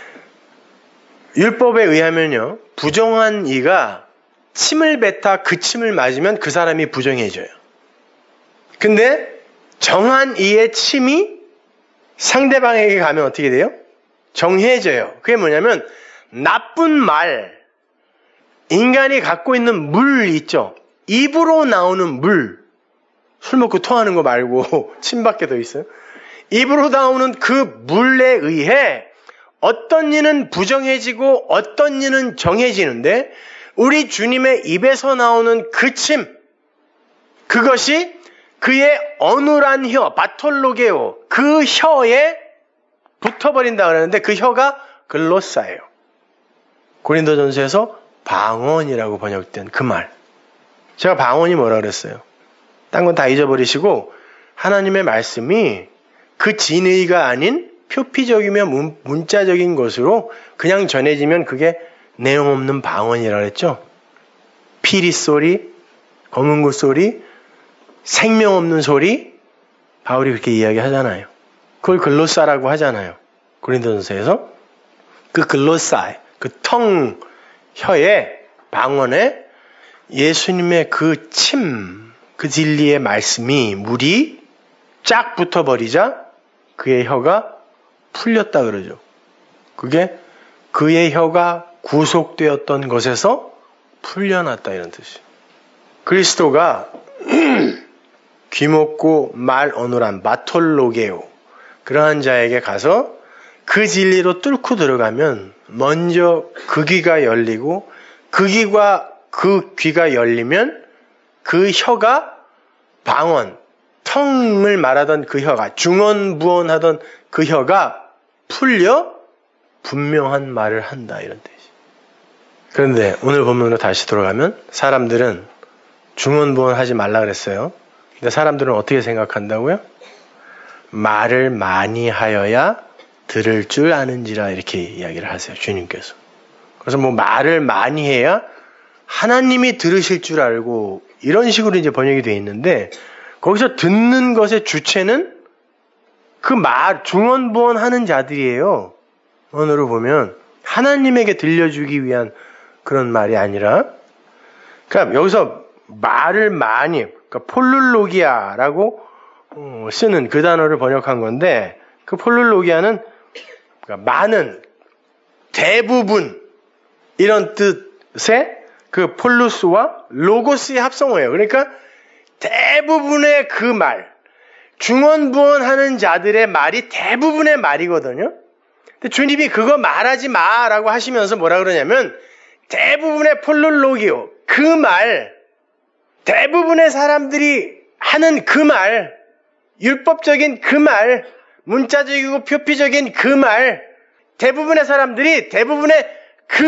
율법에 의하면요, 부정한 이가 침을 뱉다 그 침을 맞으면 그 사람이 부정해져요. 근데 정한 이의 침이 상대방에게 가면 어떻게 돼요? 정해져요. 그게 뭐냐면 나쁜 말, 인간이 갖고 있는 물 있죠. 입으로 나오는 물, 술 먹고 토하는 거 말고 침밖에 더 있어요. 입으로 나오는 그 물에 의해 어떤 이는 부정해지고 어떤 이는 정해지는데, 우리 주님의 입에서 나오는 그 침, 그것이 그의 어눌한 혀, 바톨로게오, 그 혀에 붙어버린다 그러는데 그 혀가 글로사예요. 고린도전서에서 방언이라고 번역된 그 말. 제가 방언이 뭐라 그랬어요? 딴 건 다 잊어버리시고 하나님의 말씀이 그 진의가 아닌 표피적이며 문자적인 것으로 그냥 전해지면 그게 내용 없는 방언이라고 했죠. 피리 소리, 검은구 소리, 생명 없는 소리, 바울이 그렇게 이야기하잖아요. 그걸 글로사라고 하잖아요. 고린도전서에서 그 글로사, 그 텅, 혀에, 방언에 예수님의 그 침, 그 진리의 말씀이, 물이 쫙 붙어버리자 그의 혀가 풀렸다 그러죠. 그게 그의 혀가 구속되었던 것에서 풀려났다 이런 뜻이에요. 그리스도가 귀먹고 말 어눌한 마톨로게오 그러한 자에게 가서 그 진리로 뚫고 들어가면 먼저 그 귀가 열리고 그 귀가 열리면 그 혀가 방언, 텅을 말하던 그 혀가 중언부언하던 그 혀가 풀려 분명한 말을 한다 이런 뜻이에요. 그런데 오늘 본문으로 다시 돌아가면 사람들은 중언부언하지 말라 그랬어요. 근데 사람들은 어떻게 생각한다고요? 말을 많이 하여야 들을 줄 아는지라 이렇게 이야기를 하세요. 주님께서. 그래서 뭐 말을 많이 해야 하나님이 들으실 줄 알고 이런 식으로 이제 번역이 되어 있는데 거기서 듣는 것의 주체는 그 중언부언하는 자들이에요. 언어로 보면 하나님에게 들려주기 위한 그런 말이 아니라 그러니까 여기서 말을 많이 그러니까 폴룰로기아라고 쓰는 그 단어를 번역한 건데 그 폴룰로기아는 그러니까 많은 대부분 이런 뜻의 그 폴루스와 로고스의 합성어예요. 그러니까 대부분의 그 말 중언부언하는 자들의 말이 대부분의 말이거든요. 근데 주님이 그거 말하지 마라고 하시면서 뭐라 그러냐면 대부분의 폴룰로기오 그 말 대부분의 사람들이 하는 그 말 율법적인 그 말 문자적이고 표피적인 그 말 대부분의 사람들이 대부분의 그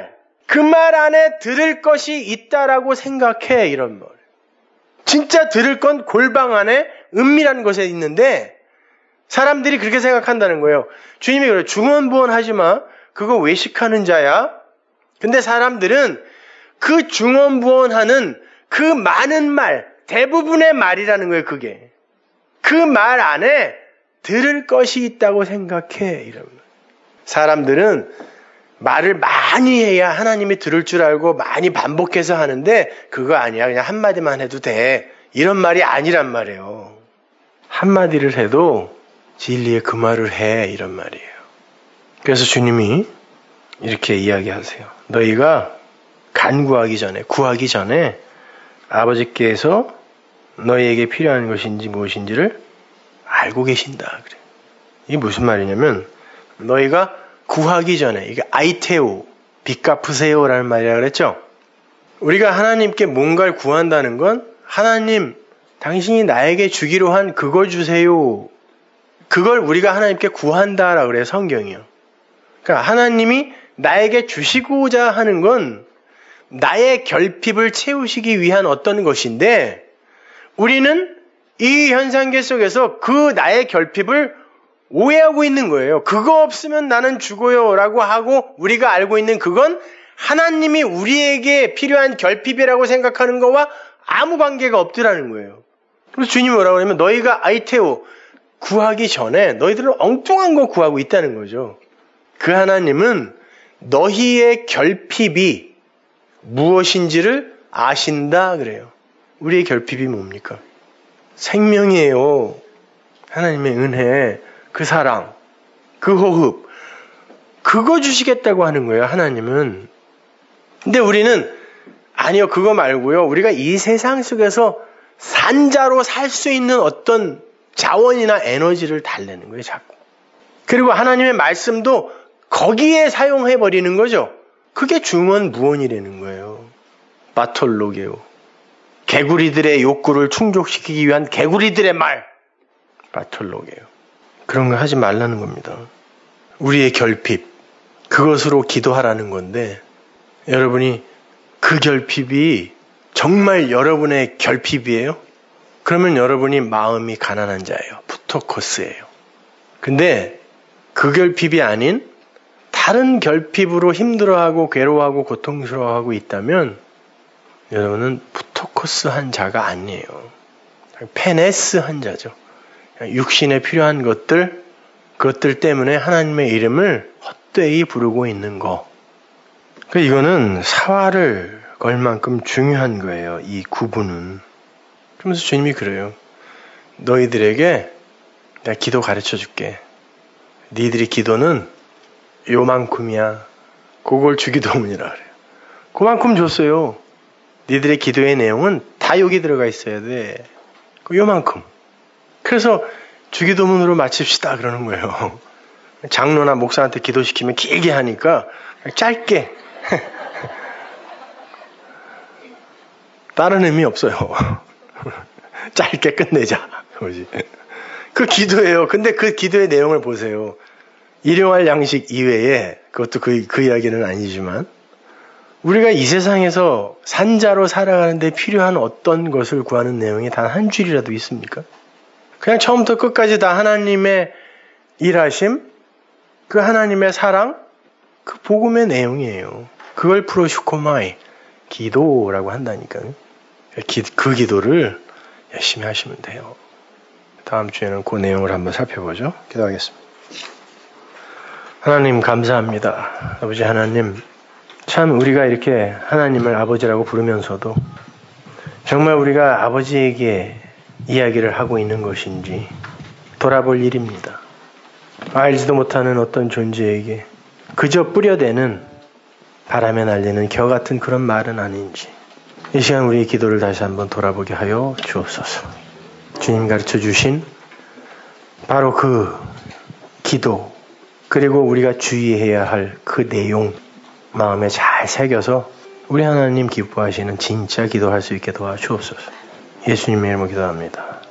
말 안에 들을 것이 있다라고 생각해 이런 말. 진짜 들을 건 골방 안에 은밀한 곳에 있는데 사람들이 그렇게 생각한다는 거예요. 주님이 그래요. 중언부언하지 마. 그거 외식하는 자야. 근데 사람들은 그 중언부언하는 그 많은 말, 대부분의 말이라는 거예요. 그게. 그 말 안에 들을 것이 있다고 생각해. 이런 거예요. 사람들은 말을 많이 해야 하나님이 들을 줄 알고 많이 반복해서 하는데 그거 아니야. 그냥 한마디만 해도 돼. 이런 말이 아니란 말이에요. 한마디를 해도 진리의 그 말을 해. 이런 말이에요. 그래서 주님이 이렇게 이야기하세요. 너희가 간구하기 전에, 구하기 전에 아버지께서 너희에게 필요한 것인지 무엇인지를 알고 계신다. 그래. 이게 무슨 말이냐면 너희가 구하기 전에 이게 아이테오, 빚 갚으세요라는 말이라 그랬죠. 우리가 하나님께 뭔가를 구한다는 건 하나님, 당신이 나에게 주기로 한 그걸 주세요. 그걸 우리가 하나님께 구한다라고 그래요. 성경이요. 그러니까 하나님이 나에게 주시고자 하는 건 나의 결핍을 채우시기 위한 어떤 것인데 우리는 이 현상계 속에서 그 나의 결핍을 오해하고 있는 거예요. 그거 없으면 나는 죽어요 라고 하고 우리가 알고 있는 그건 하나님이 우리에게 필요한 결핍이라고 생각하는 거와 아무 관계가 없더라는 거예요. 그래서 주님이 뭐라고 하냐면 너희가 아이테오 구하기 전에 너희들은 엉뚱한 거 구하고 있다는 거죠. 그 하나님은 너희의 결핍이 무엇인지를 아신다 그래요. 우리의 결핍이 뭡니까? 생명이에요. 하나님의 은혜, 그 사랑, 그 호흡 그거 주시겠다고 하는 거예요. 하나님은. 근데 우리는 아니요 그거 말고요. 우리가 이 세상 속에서 산자로 살 수 있는 어떤 자원이나 에너지를 달래는 거예요. 자꾸. 그리고 하나님의 말씀도 거기에 사용해버리는 거죠. 그게 중언부언이라는 거예요. 마톨로게오. 개구리들의 욕구를 충족시키기 위한 개구리들의 말. 마톨로게오. 그런 거 하지 말라는 겁니다. 우리의 결핍. 그것으로 기도하라는 건데 여러분이 그 결핍이 정말 여러분의 결핍이에요? 그러면 여러분이 마음이 가난한 자예요. 푸토코스예요. 근데 그 결핍이 아닌 다른 결핍으로 힘들어하고 괴로워하고 고통스러워하고 있다면 여러분은 푸토코스한 자가 아니에요. 페네스한 자죠. 육신에 필요한 그것들 때문에 하나님의 이름을 헛되이 부르고 있는 거. 이거는 사활을 걸 만큼 중요한 거예요. 이 구분은. 그러면서 주님이 그래요. 너희들에게 내가 기도 가르쳐 줄게. 니들이 기도는 요만큼이야. 그걸 주기도문이라 그래요. 그만큼 줬어요. 니들의 기도의 내용은 다 여기 들어가 있어야 돼. 요만큼. 그래서 주기도문으로 마칩시다 그러는 거예요. 장로나 목사한테 기도시키면 길게 하니까 짧게. 다른 의미 없어요. 짧게 끝내자. 그 기도예요. 근데 그 기도의 내용을 보세요. 일용할 양식 이외에, 그것도 그 이야기는 아니지만, 우리가 이 세상에서 산자로 살아가는데 필요한 어떤 것을 구하는 내용이 단 한 줄이라도 있습니까? 그냥 처음부터 끝까지 다 하나님의 일하심, 그 하나님의 사랑, 그 복음의 내용이에요. 그걸 프로슈코마이, 기도라고 한다니까요. 그 기도를 열심히 하시면 돼요. 다음 주에는 그 내용을 한번 살펴보죠. 기도하겠습니다. 하나님 감사합니다. 아버지 하나님, 참 우리가 이렇게 하나님을 아버지라고 부르면서도 정말 우리가 아버지에게 이야기를 하고 있는 것인지 돌아볼 일입니다. 알지도 못하는 어떤 존재에게 그저 뿌려대는 바람에 날리는 겨 같은 그런 말은 아닌지 이 시간 우리의 기도를 다시 한번 돌아보게 하여 주옵소서. 주님 가르쳐 주신 바로 그 기도, 그리고 우리가 주의해야 할 그 내용 마음에 잘 새겨서 우리 하나님 기뻐하시는 진짜 기도할 수 있게 도와주옵소서. 예수님의 이름으로 기도합니다.